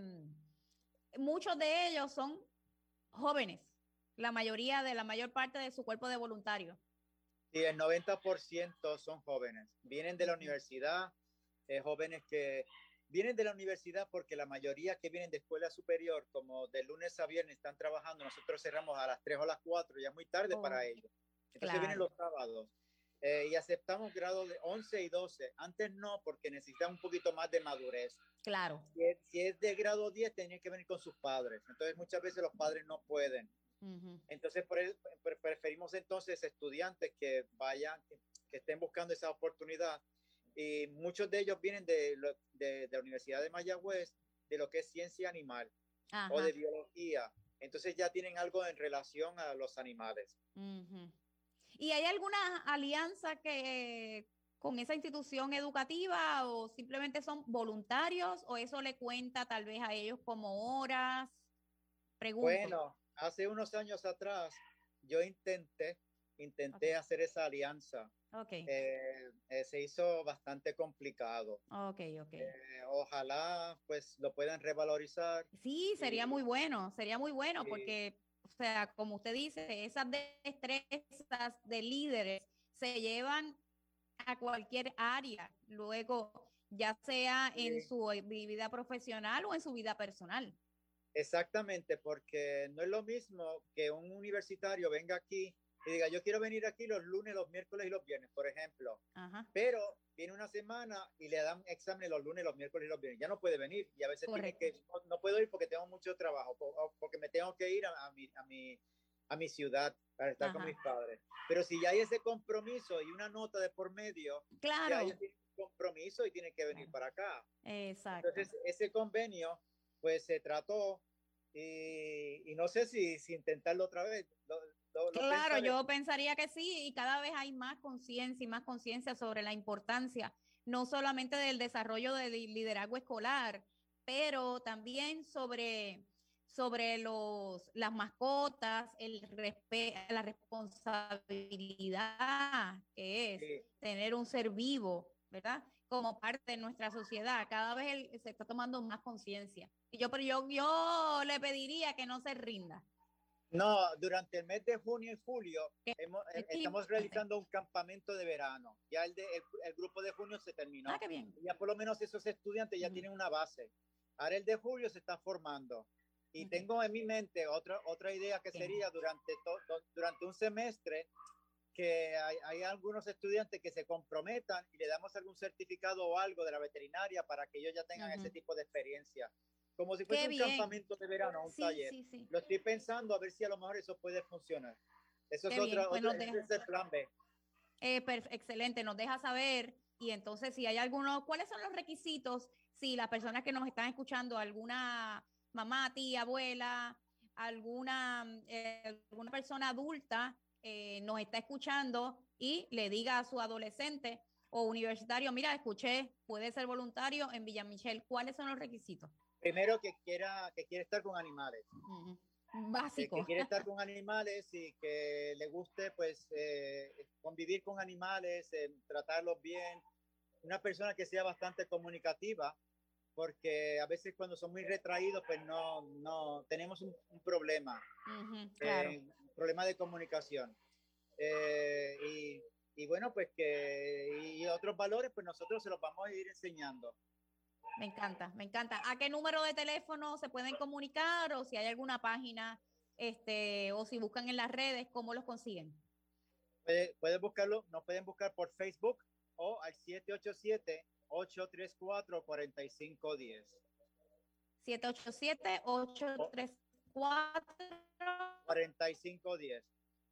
muchos de ellos son jóvenes, la mayoría de la mayor parte de su cuerpo de voluntarios. Sí, el noventa por ciento son jóvenes, vienen de la universidad, eh, jóvenes que vienen de la universidad porque la mayoría que vienen de escuela superior, como de lunes a viernes están trabajando, nosotros cerramos a las tres o a las cuatro, ya es muy tarde oh, para ellos. Entonces claro. vienen los sábados. eh, y aceptamos grados de once y doce. Antes no, porque necesitan un poquito más de madurez. Claro. Si es, si es de grado diez, tienen que venir con sus padres. Entonces, muchas veces los padres no pueden. Uh-huh. Entonces, por eso, preferimos entonces estudiantes que vayan, que, que estén buscando esa oportunidad. Y muchos de ellos vienen de, de, de la Universidad de Mayagüez, de lo que es ciencia animal. Ajá. O de biología. Entonces ya tienen algo en relación a los animales. Uh-huh. ¿Y hay alguna alianza que con esa institución educativa o simplemente son voluntarios o eso le cuenta tal vez a ellos como horas? Pregunto. Bueno, hace unos años atrás yo intenté, intenté okay. hacer esa alianza. Okay. Eh, eh, se hizo bastante complicado. Okay, okay. Eh, ojalá pues lo puedan revalorizar. Sí, sería y, muy bueno, sería muy bueno y, porque, o sea, como usted dice, esas destrezas de líderes se llevan a cualquier área, luego ya sea sí. en su vida profesional o en su vida personal. Exactamente, porque no es lo mismo que un universitario venga aquí y diga, yo quiero venir aquí los lunes, los miércoles y los viernes, por ejemplo. Ajá. Pero viene una semana y le dan exámenes los lunes, los miércoles y los viernes. Ya no puede venir y a veces Correcto. tiene que, no, no puedo ir porque tengo mucho trabajo, porque me tengo que ir a, a, mi, a, mi, a mi ciudad para estar Ajá. con mis padres. Pero si ya hay ese compromiso y una nota de por medio, claro. ya ellos tienen un compromiso y tienen que venir claro. para acá. Exacto. Entonces, ese convenio, pues se trató y, y no sé si, si intentarlo otra vez. Lo, Lo, lo claro, pensaré. yo pensaría que sí, y cada vez hay más conciencia y más conciencia sobre la importancia, no solamente del desarrollo del liderazgo escolar, pero también sobre, sobre los, las mascotas, el respe la responsabilidad que es sí. tener un ser vivo, ¿verdad? Como parte de nuestra sociedad. Cada vez el, se está tomando más conciencia. Y yo, pero yo, yo le pediría que no se rinda. No, durante el mes de junio y julio hemos, estamos realizando un campamento de verano. Ya el, de, el, el grupo de junio se terminó. Ah, qué bien. Ya por lo menos esos estudiantes ya uh-huh. tienen una base. Ahora el de julio se está formando. Y uh-huh. tengo en mi mente otra, otra idea que sería durante, to, durante un semestre que hay, hay algunos estudiantes que se comprometan y le damos algún certificado o algo de la veterinaria para que ellos ya tengan uh-huh. ese tipo de experiencia. Como si fuese Qué un bien. campamento de verano, un sí, taller. Sí, sí. Lo estoy pensando a ver si a lo mejor eso puede funcionar. Eso Qué es otra, pues otra deja, ese es el plan B. Eh, excelente, nos deja saber y entonces si hay alguno, ¿cuáles son los requisitos? Si las personas que nos están escuchando, alguna mamá, tía, abuela, alguna, eh, alguna persona adulta eh, nos está escuchando y le diga a su adolescente o universitario, mira, escuché, puede ser voluntario en Villa Michelle, ¿cuáles son los requisitos? Primero que quiera, que quiere estar con animales. Uh-huh. Básico. Eh, que quiere estar con animales y que le guste pues eh, convivir con animales, eh, tratarlos bien. Una persona que sea bastante comunicativa, porque a veces cuando son muy retraídos pues no, no tenemos un, un problema. Uh-huh, claro. eh, un problema de comunicación. Eh, y, y bueno, pues que y otros valores pues nosotros se los vamos a ir enseñando. Me encanta, me encanta. ¿A qué número de teléfono se pueden comunicar o si hay alguna página este, o si buscan en las redes, cómo los consiguen? Pueden puede buscarlo, nos pueden buscar por Facebook o al siete ocho siete, ocho tres cuatro, cuatro cinco uno cero. siete ocho siete, ocho tres cuatro, cuatro cinco uno cero.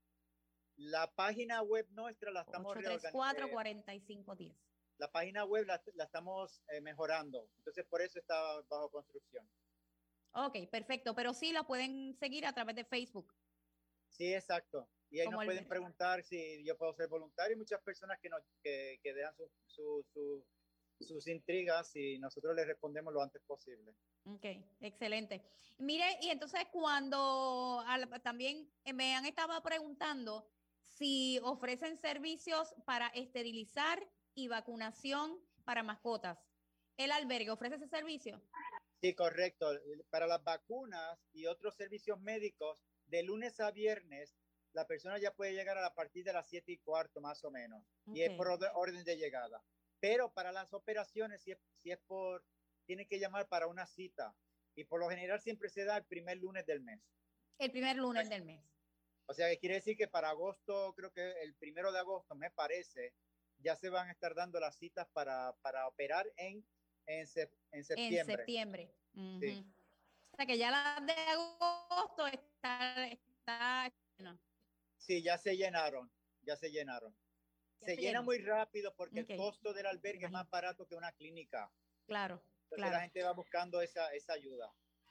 La página web nuestra la estamos ocho tres cuatro, cuatro cinco uno cero. La página web la, la estamos eh, mejorando, entonces por eso está bajo construcción. Ok, perfecto, pero sí la pueden seguir a través de Facebook. Sí, exacto. Y ahí Como nos el- pueden preguntar si yo puedo ser voluntario. Hay muchas personas que, nos, que, que dejan su, su, su, sus intrigas y nosotros les respondemos lo antes posible. Ok, excelente. Mire, y entonces cuando al- también me han estado preguntando si ofrecen servicios para esterilizar y vacunación para mascotas. ¿El albergue ofrece ese servicio? Sí, correcto. Para las vacunas y otros servicios médicos, de lunes a viernes, la persona ya puede llegar a partir de las siete y cuarto más o menos. Y es Ok. por orde- orden de llegada. Pero para las operaciones, si es, si es por, tiene que llamar para una cita. Y por lo general siempre se da el primer lunes del mes. El primer lunes del mes. O sea, que quiere decir que para agosto, creo que el primero de agosto, me parece, ya se van a estar dando las citas para, para operar en, en, se, en septiembre. En septiembre. Uh-huh. Sí. O sea, que ya las de agosto está... está no. Sí, ya se llenaron, ya se llenaron. Se, se llena muy rápido porque okay. el costo del albergue Imagínate. es más barato que una clínica. Claro, Entonces claro. la gente va buscando esa, esa ayuda.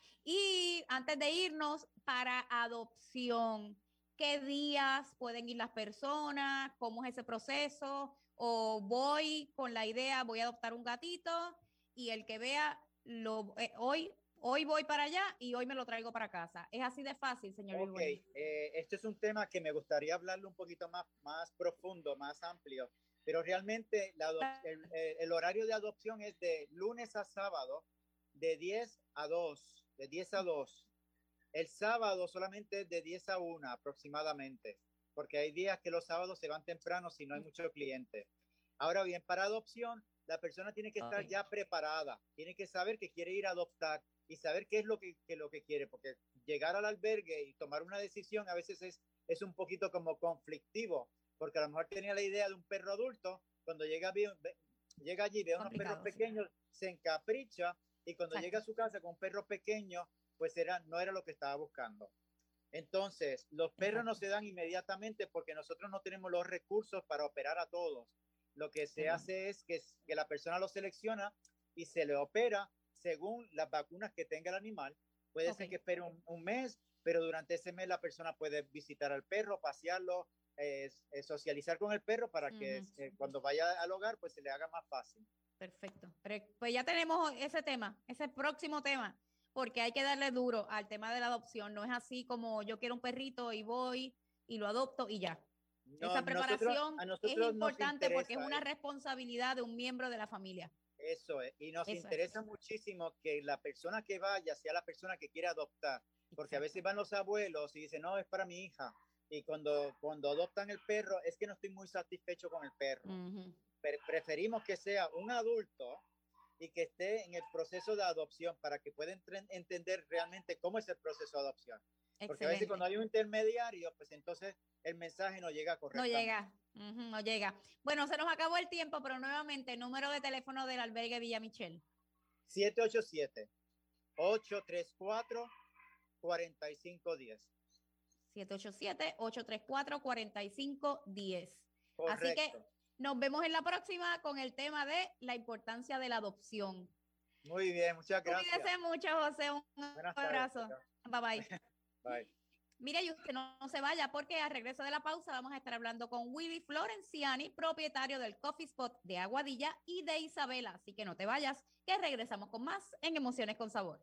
Y antes de irnos, para adopción, ¿qué días pueden ir las personas? ¿Cómo es ese proceso? ¿O voy con la idea, voy a adoptar un gatito y el que vea, lo, eh, hoy, hoy voy para allá y hoy me lo traigo para casa? ¿Es así de fácil, señor? Ok, eh, este es un tema que me gustaría hablarlo un poquito más, más profundo, más amplio, pero realmente la el, el horario de adopción es de lunes a sábado, de diez a dos. De diez a dos. El sábado solamente es de diez a una aproximadamente, porque hay días que los sábados se van temprano si no hay muchos clientes. Ahora bien, para adopción, la persona tiene que estar ya preparada, tiene que saber que quiere ir a adoptar y saber qué es lo que, que, lo que quiere, porque llegar al albergue y tomar una decisión a veces es, es un poquito como conflictivo, porque a lo mejor tenía la idea de un perro adulto, cuando llega, llega allí, ve unos perros pequeños, se encapricha, y cuando Exacto. llega a su casa con un perro pequeño, pues era, no era lo que estaba buscando. Entonces, los perros Exacto. no se dan inmediatamente porque nosotros no tenemos los recursos para operar a todos. Lo que se sí. hace es que, que la persona lo selecciona y se le opera según las vacunas que tenga el animal. Puede okay. ser que espere un, un mes, pero durante ese mes la persona puede visitar al perro, pasearlo, eh, eh, socializar con el perro para que uh-huh. eh, cuando vaya al hogar, pues se le haga más fácil. Perfecto. Pues ya tenemos ese tema, ese próximo tema, porque hay que darle duro al tema de la adopción. No es así como yo quiero un perrito y voy y lo adopto y ya. No, Esa preparación nosotros, nosotros es importante porque es una responsabilidad de un miembro de la familia. Eso es. Y nos Eso interesa es. muchísimo que la persona que vaya sea la persona que quiere adoptar. Porque Exacto. a veces van los abuelos y dicen, no, es para mi hija. Y cuando, cuando adoptan el perro, es que no estoy muy satisfecho con el perro. Uh-huh. Preferimos que sea un adulto y que esté en el proceso de adopción para que pueda entre- entender realmente cómo es el proceso de adopción. Excelente. Porque a veces cuando hay un intermediario, pues entonces el mensaje no llega correctamente. No llega, uh-huh, no llega. Bueno, se nos acabó el tiempo, pero nuevamente el número de teléfono del albergue Villa Michel. siete ocho siete, ocho tres cuatro, cuatro cinco uno cero. siete ocho siete, ocho tres cuatro, cuatro cinco uno cero. Correcto. Así que nos vemos en la próxima con el tema de la importancia de la adopción. Muy bien, muchas gracias. Cuídese mucho, José. Un Buenas abrazo. Tardes. Bye bye. Bye. Mire, y usted no, no se vaya porque al regreso de la pausa vamos a estar hablando con Willy Florenciani, propietario del Coffee Spot de Aguadilla y de Isabela. Así que no te vayas, que regresamos con más en Emociones con Sabor.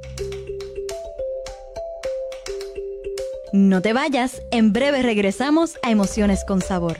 No te vayas, en breve regresamos a Emociones con Sabor.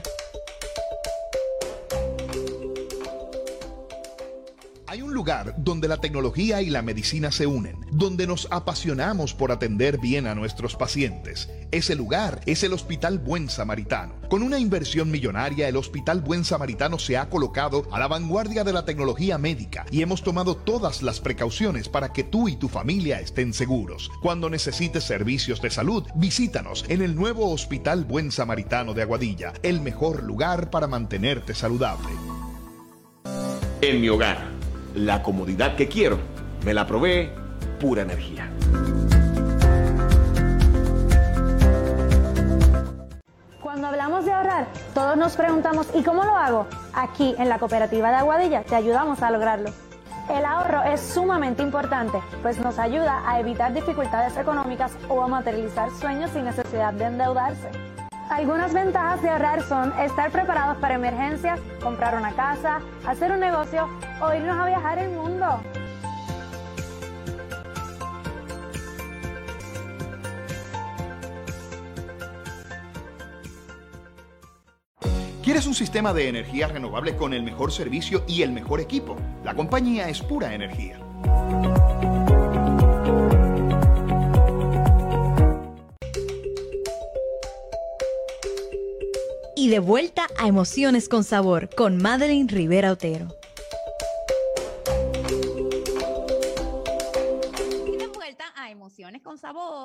Hay un lugar donde la tecnología y la medicina se unen, donde nos apasionamos por atender bien a nuestros pacientes. Ese lugar es el Hospital Buen Samaritano. Con una inversión millonaria, el Hospital Buen Samaritano se ha colocado a la vanguardia de la tecnología médica y hemos tomado todas las precauciones para que tú y tu familia estén seguros. Cuando necesites servicios de salud, visítanos en el nuevo Hospital Buen Samaritano de Aguadilla, el mejor lugar para mantenerte saludable. En mi hogar, la comodidad que quiero me la provee Pura Energía. Cuando hablamos de ahorrar, todos nos preguntamos ¿y cómo lo hago? Aquí en la Cooperativa de Aguadilla te ayudamos a lograrlo. El ahorro es sumamente importante, pues nos ayuda a evitar dificultades económicas o a materializar sueños sin necesidad de endeudarse. Algunas ventajas de ahorrar son estar preparados para emergencias, comprar una casa, hacer un negocio o irnos a viajar el mundo. ¿Quieres un sistema de energía renovable con el mejor servicio y el mejor equipo? La compañía es Pura Energía. Y de vuelta a Emociones con Sabor con Madeline Rivera Otero. Y de vuelta a Emociones con Sabor.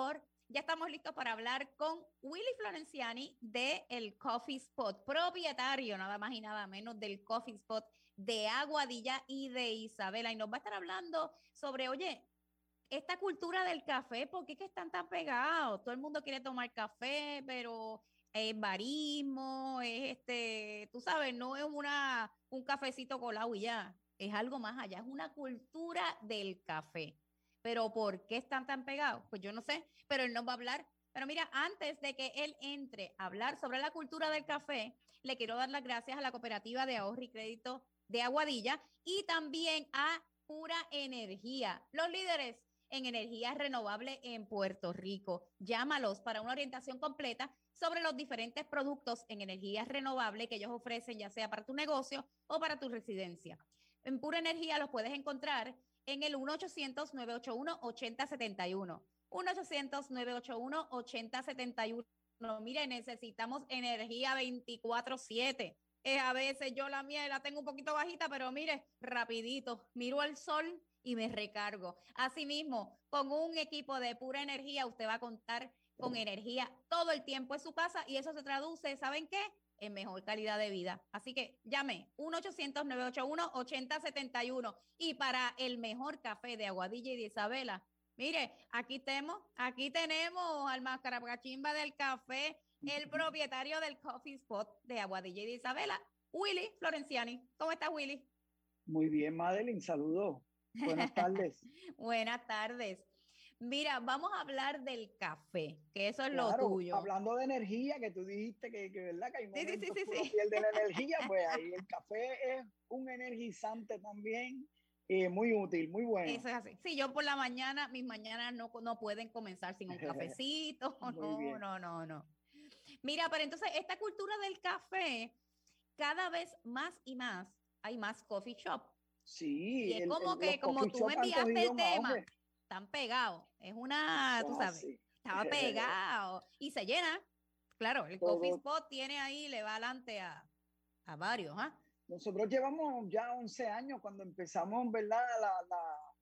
ya estamos listos para hablar con Willy Florenciani de El Coffee Spot, propietario nada más y nada menos del Coffee Spot de Aguadilla y de Isabela. Y nos va a estar hablando sobre, oye, esta cultura del café, ¿por qué es que están tan pegados? Todo el mundo quiere tomar café, pero es barismo, es este, tú sabes, no es una, un cafecito colado y ya, es algo más allá, es una cultura del café. Pero ¿por qué están tan pegados? Pues yo no sé, pero él nos va a hablar. Pero mira, antes de que él entre a hablar sobre la cultura del café, le quiero dar las gracias a la Cooperativa de Ahorro y Crédito de Aguadilla y también a Pura Energía, los líderes en energía renovable en Puerto Rico. Llámalos para una orientación completa sobre los diferentes productos en energía renovable que ellos ofrecen, ya sea para tu negocio o para tu residencia. En Pura Energía los puedes encontrar en el uno ochocientos, nueve ocho uno, ocho cero siete uno. uno ochocientos, nueve ocho uno, ocho cero siete uno. Mire, necesitamos energía veinticuatro siete. Eh, a veces yo la mía la tengo un poquito bajita, pero mire, rapidito, miro al sol y me recargo. Asimismo, con un equipo de Pura Energía, usted va a contar con energía todo el tiempo en su casa y eso se traduce, ¿saben qué? En mejor calidad de vida. Así que llame uno ochocientos, nueve ocho uno, ocho cero siete uno. Y para el mejor café de Aguadilla y de Isabela, mire, aquí tenemos, aquí tenemos al mascarapachimba del café, el propietario del Coffee Spot de Aguadilla y de Isabela, Willy Florenciani. ¿Cómo estás, Willy? Muy bien, Madeline, saludos. Buenas tardes. Buenas tardes. Mira, vamos a hablar del café, que eso es claro, lo tuyo. Hablando de energía, que tú dijiste que, que verdad que hay momentos sí, sí, sí, que uno sí. pierde la energía, pues ahí el café es un energizante también, eh, muy útil, muy bueno. Eso es así. Sí, yo por la mañana, mis mañanas no, no pueden comenzar sin un cafecito. no, bien. no, no, no. Mira, pero entonces esta cultura del café, cada vez más y más, hay más coffee shop. Sí. Y es el, como el, que, como tú me enviaste el tema, auge. Están pegados. Es una, tú sabes, sí. estaba pegado y se llena. Claro, el Todo. Coffee Spot tiene ahí, le va adelante a, a varios. ¿ah? Nosotros llevamos ya once años cuando empezamos, ¿verdad? La, la,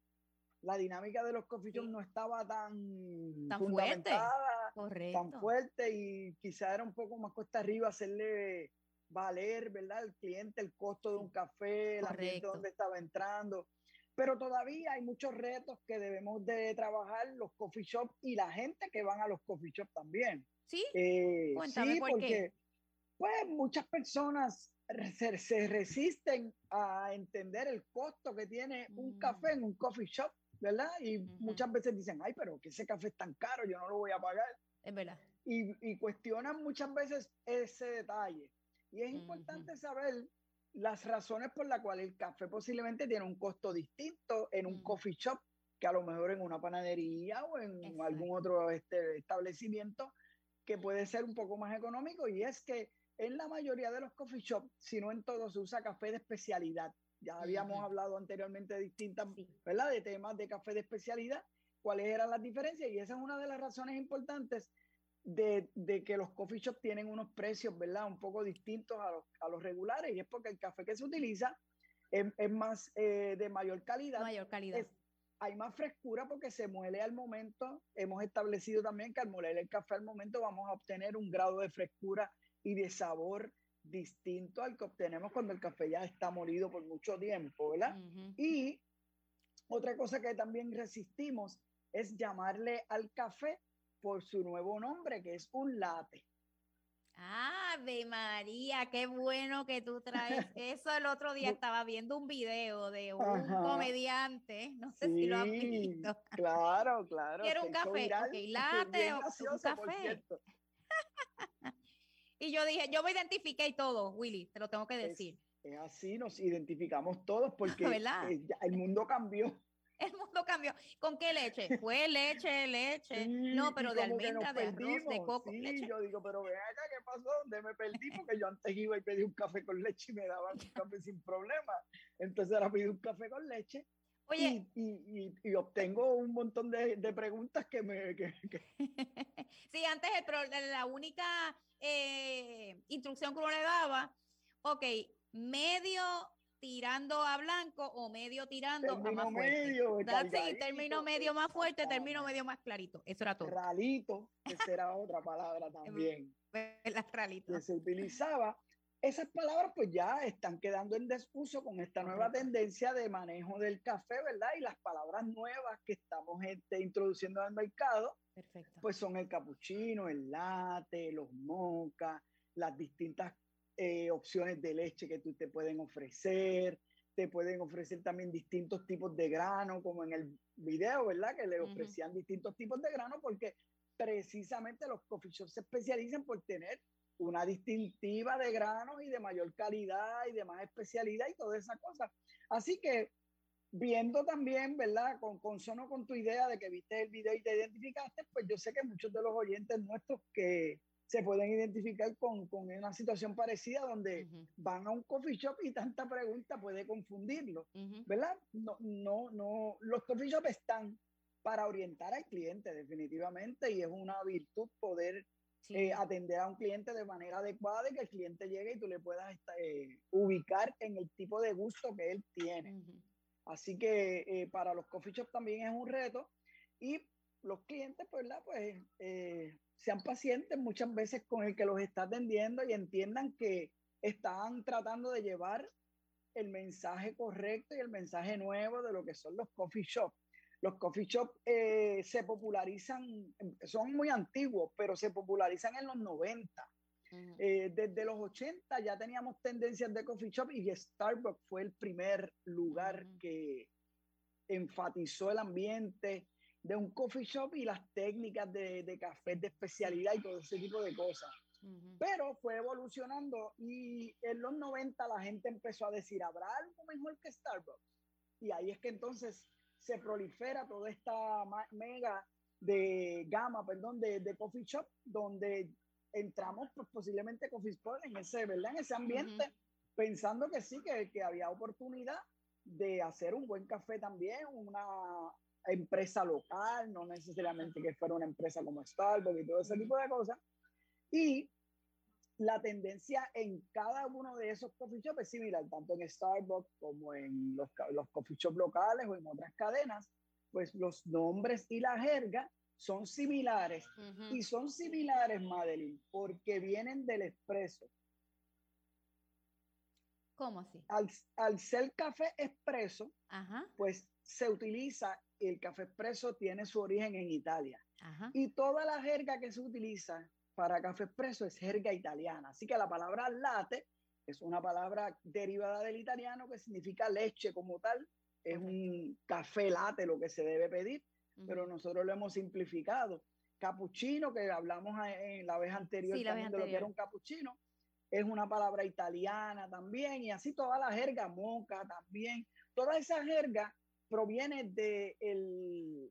la dinámica de los coffee shops sí. no estaba tan, tan fundamentada, fuerte. tan fuerte y quizá era un poco más cuesta arriba hacerle valer, ¿verdad? Al cliente el costo de un café, el ambiente donde estaba entrando. Pero todavía hay muchos retos que debemos de trabajar los coffee shops y la gente que van a los coffee shops también. ¿Sí? Eh, Cuéntame sí, por porque qué. Pues muchas personas se, se resisten a entender el costo que tiene mm. un café en un coffee shop, ¿verdad? Y uh-huh. muchas veces dicen, ay, pero que ese café es tan caro, yo no lo voy a pagar. Es verdad. Y, y cuestionan muchas veces ese detalle. Y es uh-huh. importante saber las razones por las cuales el café posiblemente tiene un costo distinto en un uh-huh. coffee shop que a lo mejor en una panadería o en Exacto. algún otro este, establecimiento que puede ser un poco más económico. Y es que en la mayoría de los coffee shops, si no en todos, se usa café de especialidad. Ya habíamos uh-huh. hablado anteriormente de distintas, sí. ¿verdad? De temas de café de especialidad, cuáles eran las diferencias, y esa es una de las razones importantes de, de que los coffee shops tienen unos precios, ¿verdad? Un poco distintos a los, a los regulares, y es porque el café que se utiliza es, es más eh, de mayor calidad. Mayor calidad. Es, hay más frescura porque se muele al momento. Hemos establecido también que al moler el café al momento vamos a obtener un grado de frescura y de sabor distinto al que obtenemos cuando el café ya está molido por mucho tiempo, ¿verdad? Uh-huh. Y otra cosa que también resistimos es llamarle al café por su nuevo nombre, que es un latte. ¡Ave María! ¡Qué bueno que tú traes! Eso el otro día estaba viendo un video de un Ajá. comediante, no sé sí, si lo has visto. Claro, claro. Quiero un café, viral, ok, latte o un café. Y yo dije, yo me identifiqué y todo, Willy, te lo tengo que decir. Es, es así, nos identificamos todos porque eh, ya, el mundo cambió. El mundo cambió. ¿Con qué leche? Fue leche, leche. Sí, no, pero de almendra, de arroz, de coco. Sí, leche. Yo digo, pero ven acá, ¿qué pasó? ¿Dónde me perdí? Porque yo antes iba y pedí un café con leche y me daban un café sin problema. Entonces ahora pedí un café con leche. Oye, y, y, y, y obtengo un montón de, de preguntas que me... Que, que... Sí, antes el, la única eh, instrucción que uno le daba, ok, medio tirando a blanco o medio tirando Término a más fuerte. medio, That's it, cargadito, término medio más fuerte, término exactamente. medio más clarito. Eso era todo. Ralito, esa era otra palabra también Las ralito. que se utilizaba. Esas palabras pues ya están quedando en desuso con esta nueva Correcto. tendencia de manejo del café, ¿verdad? Y las palabras nuevas que estamos este, introduciendo al mercado, Perfecto. pues son el cappuccino, el latte, los mocha, las distintas eh, opciones de leche que tú te pueden ofrecer. Te pueden ofrecer también distintos tipos de grano, como en el video, ¿verdad? Que le ofrecían uh-huh. distintos tipos de grano, porque precisamente los coffee shops se especializan por tener una distintiva de granos y de mayor calidad y de más especialidad y toda esa cosa. Así que viendo también, ¿verdad? Con consono con tu idea de que viste el video y te identificaste, pues yo sé que muchos de los oyentes nuestros que se pueden identificar con, con una situación parecida donde uh-huh. van a un coffee shop y tanta pregunta puede confundirlo, uh-huh. ¿verdad? No, no, no, los coffee shops están para orientar al cliente definitivamente y es una virtud poder sí. eh, atender a un cliente de manera adecuada y que el cliente llegue y tú le puedas eh, ubicar en el tipo de gusto que él tiene. Uh-huh. Así que eh, para los coffee shops también es un reto y los clientes, pues, ¿verdad? Pues eh, sean pacientes muchas veces con el que los está atendiendo y entiendan que están tratando de llevar el mensaje correcto y el mensaje nuevo de lo que son los coffee shops. Los coffee shops eh, se popularizan, son muy antiguos, pero se popularizan en los noventa. Uh-huh. Eh, desde los ochenta ya teníamos tendencias de coffee shop y Starbucks fue el primer lugar uh-huh. que enfatizó el ambiente de un coffee shop y las técnicas de, de café de especialidad y todo ese tipo de cosas. Uh-huh. Pero fue evolucionando y en los noventa la gente empezó a decir, ¿habrá algo mejor que Starbucks? Y ahí es que entonces se prolifera toda esta mega de gama, perdón, de, de coffee shop, donde entramos pues, posiblemente Coffee Spot en ese, ¿verdad? En ese ambiente, uh-huh. pensando que sí, que, que había oportunidad de hacer un buen café también, una empresa local, no necesariamente que fuera una empresa como Starbucks y todo ese uh-huh. tipo de cosas. Y la tendencia en cada uno de esos coffee shops es similar, tanto en Starbucks como en los, los coffee shops locales o en otras cadenas, pues los nombres y la jerga son similares. Uh-huh. Y son similares, Madeline, porque vienen del espresso. ¿Cómo así? Al, al ser café expreso, uh-huh. pues se utiliza, el café expreso tiene su origen en Italia. Uh-huh. Y toda la jerga que se utiliza para café expreso es jerga italiana. Así que la palabra latte es una palabra derivada del italiano que significa leche como tal. Es uh-huh. un café latte lo que se debe pedir, uh-huh. pero nosotros lo hemos simplificado. Cappuccino, que hablamos en la vez anterior sí, la también vez de anterior. lo que era un cappuccino, es una palabra italiana también, y así toda la jerga, mocha también. Toda esa jerga proviene del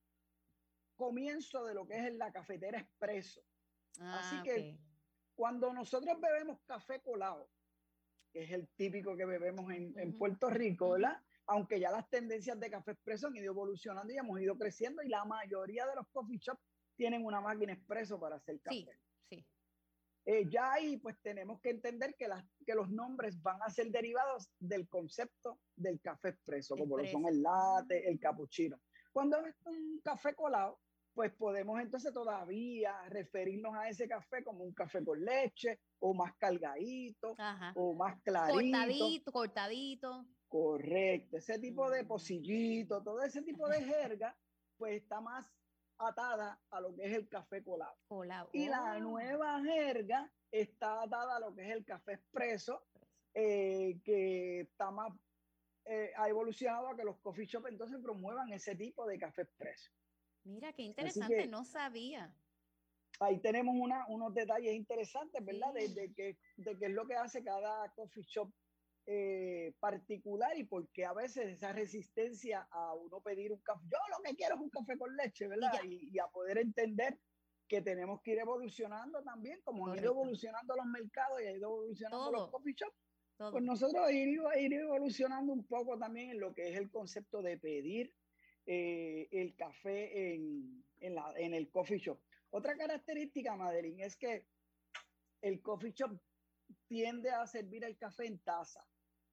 comienzo de lo que es la cafetera expreso. Ah, Así que okay. cuando nosotros bebemos café colado, que es el típico que bebemos en, uh-huh. en Puerto Rico, ¿verdad? Uh-huh. Aunque ya las tendencias de café expreso han ido evolucionando y hemos ido creciendo y la mayoría de los coffee shops tienen una máquina expreso para hacer café. Sí, sí. Eh, ya ahí pues tenemos que entender que, las, que los nombres van a ser derivados del concepto del café expreso, como expreso. Lo son el latte, el cappuccino. Cuando es un café colado, pues podemos entonces todavía referirnos a ese café como un café con leche, o más cargadito, Ajá. o más clarito. Cortadito, cortadito. Correcto, ese tipo de pocillito, todo ese tipo de jerga, pues está más atada a lo que es el café colado. colado. Y oh. la nueva jerga está atada a lo que es el café expreso, eh, que está más, eh, ha evolucionado a que los coffee shops entonces promuevan ese tipo de café expreso. Mira, qué interesante, que, no sabía. Ahí tenemos una, unos detalles interesantes, ¿verdad? Sí. De, de, que, de qué es lo que hace cada coffee shop eh, particular y por qué a veces esa resistencia a uno pedir un café. Yo lo que quiero es un café con leche, ¿verdad? Y, y, y a poder entender que tenemos que ir evolucionando también, como Correcto. Han ido evolucionando los mercados y han ido evolucionando Todo. Los coffee shops. Todo. Pues nosotros ir, ir evolucionando un poco también en lo que es el concepto de pedir Eh, el café en, en, la, en el coffee shop. Otra característica, Madeline, es que el coffee shop tiende a servir el café en taza.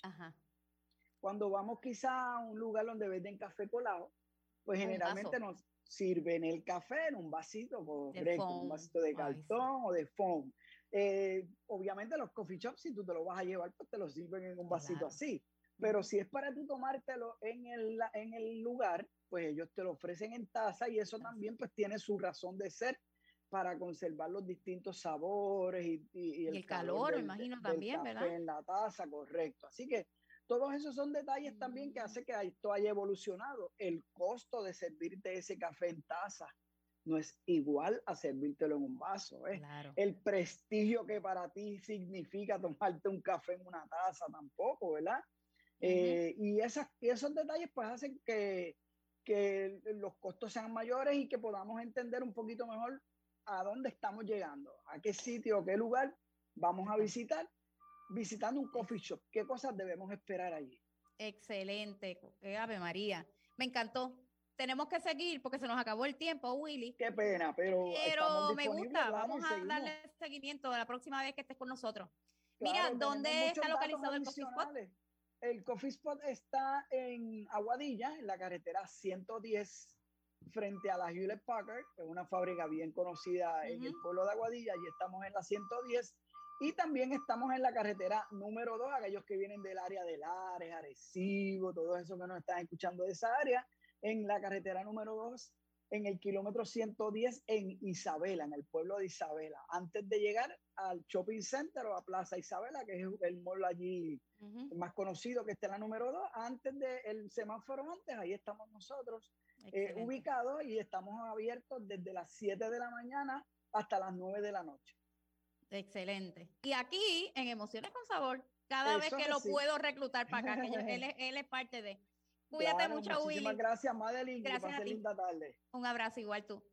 Ajá. Cuando vamos quizá a un lugar donde venden café colado, pues Un generalmente vaso. nos sirven el café en un vasito De correcto, un foam. vasito de Ay, sí. cartón o de foam. Eh, obviamente los coffee shops, si tú te lo vas a llevar, pues te lo sirven en un vasito Claro. así. Pero Ujú. si es para tú tomártelo en el, en el lugar, pues ellos te lo ofrecen en taza y eso Taza. también pues tiene su razón de ser para conservar los distintos sabores y, y- y Y el, el calor calor, me del, imagino del también, café ¿verdad? en la taza, correcto. Así que todos esos son detalles también que Mm. hace que esto haya evolucionado. El costo de servirte ese café en taza no es igual a servírtelo en un vaso. ¿eh? Claro. El prestigio que para ti significa tomarte un café en una taza tampoco, ¿verdad? Ujú. Eh, y, esas, y esos detalles pues hacen que, que los costos sean mayores y que podamos entender un poquito mejor a dónde estamos llegando, a qué sitio, qué lugar vamos a Exacto. visitar, visitando un coffee shop, qué cosas debemos esperar allí. Excelente. Eh, Ave María. Me encantó. Tenemos que seguir porque se nos acabó el tiempo, Willy. Qué pena, pero, Pero estamos me disponibles, gusta. claro, Vamos y a seguimos. darle seguimiento la próxima vez que estés con nosotros. Claro, Mira, tenemos ¿dónde muchos está datos localizado el Coffee Spot? adicionales. El Coffee Spot está en Aguadilla, en la carretera ciento diez, frente a la Hewlett Packard, que es una fábrica bien conocida en el Ujú. pueblo de Aguadilla, y estamos en la ciento diez. Y también estamos en la carretera número dos, aquellos que vienen del área de Lares, Arecibo, todos esos que nos están escuchando de esa área, en la carretera número dos, en el kilómetro ciento diez en Isabela, en el pueblo de Isabela, antes de llegar al Shopping Center o a Plaza Isabela, que es el mall allí Ujú. más conocido, que está en la número dos, antes del semáforo antes, ahí estamos nosotros eh, Excelente. ubicados y estamos abiertos desde las siete de la mañana hasta las nueve de la noche. Excelente. Y aquí, en Emociones con Sabor, cada vez Eso que es lo así. puedo reclutar para acá, que yo- él, es, él es parte de. Cuídate Claro, mucho, muchísimas Willy. gracias, Madeline, Gracias que a pase ti. linda tarde. Un abrazo igual tú.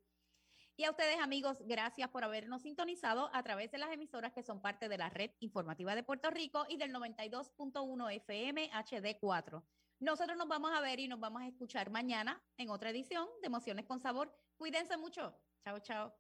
Y a ustedes, amigos, gracias por habernos sintonizado a través de las emisoras que son parte de la Red Informativa de Puerto Rico y del noventa y dos punto uno F M H D cuatro. Nosotros nos vamos a ver y nos vamos a escuchar mañana en otra edición de Emociones con Sabor. Cuídense mucho. Chao, chao.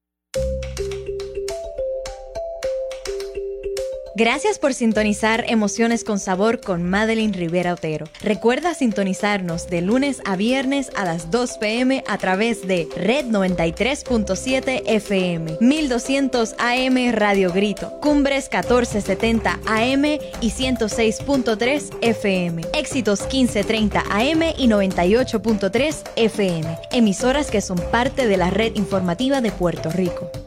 Gracias por sintonizar Emociones con Sabor con Madeline Rivera Otero. Recuerda sintonizarnos de lunes a viernes a las dos p m a través de Red noventa y tres punto siete F M, mil doscientos A M Radio Grito, Cumbres catorce setenta A M y ciento seis punto tres F M, Éxitos quince treinta A M y noventa y ocho punto tres F M, emisoras que son parte de la Red Informativa de Puerto Rico.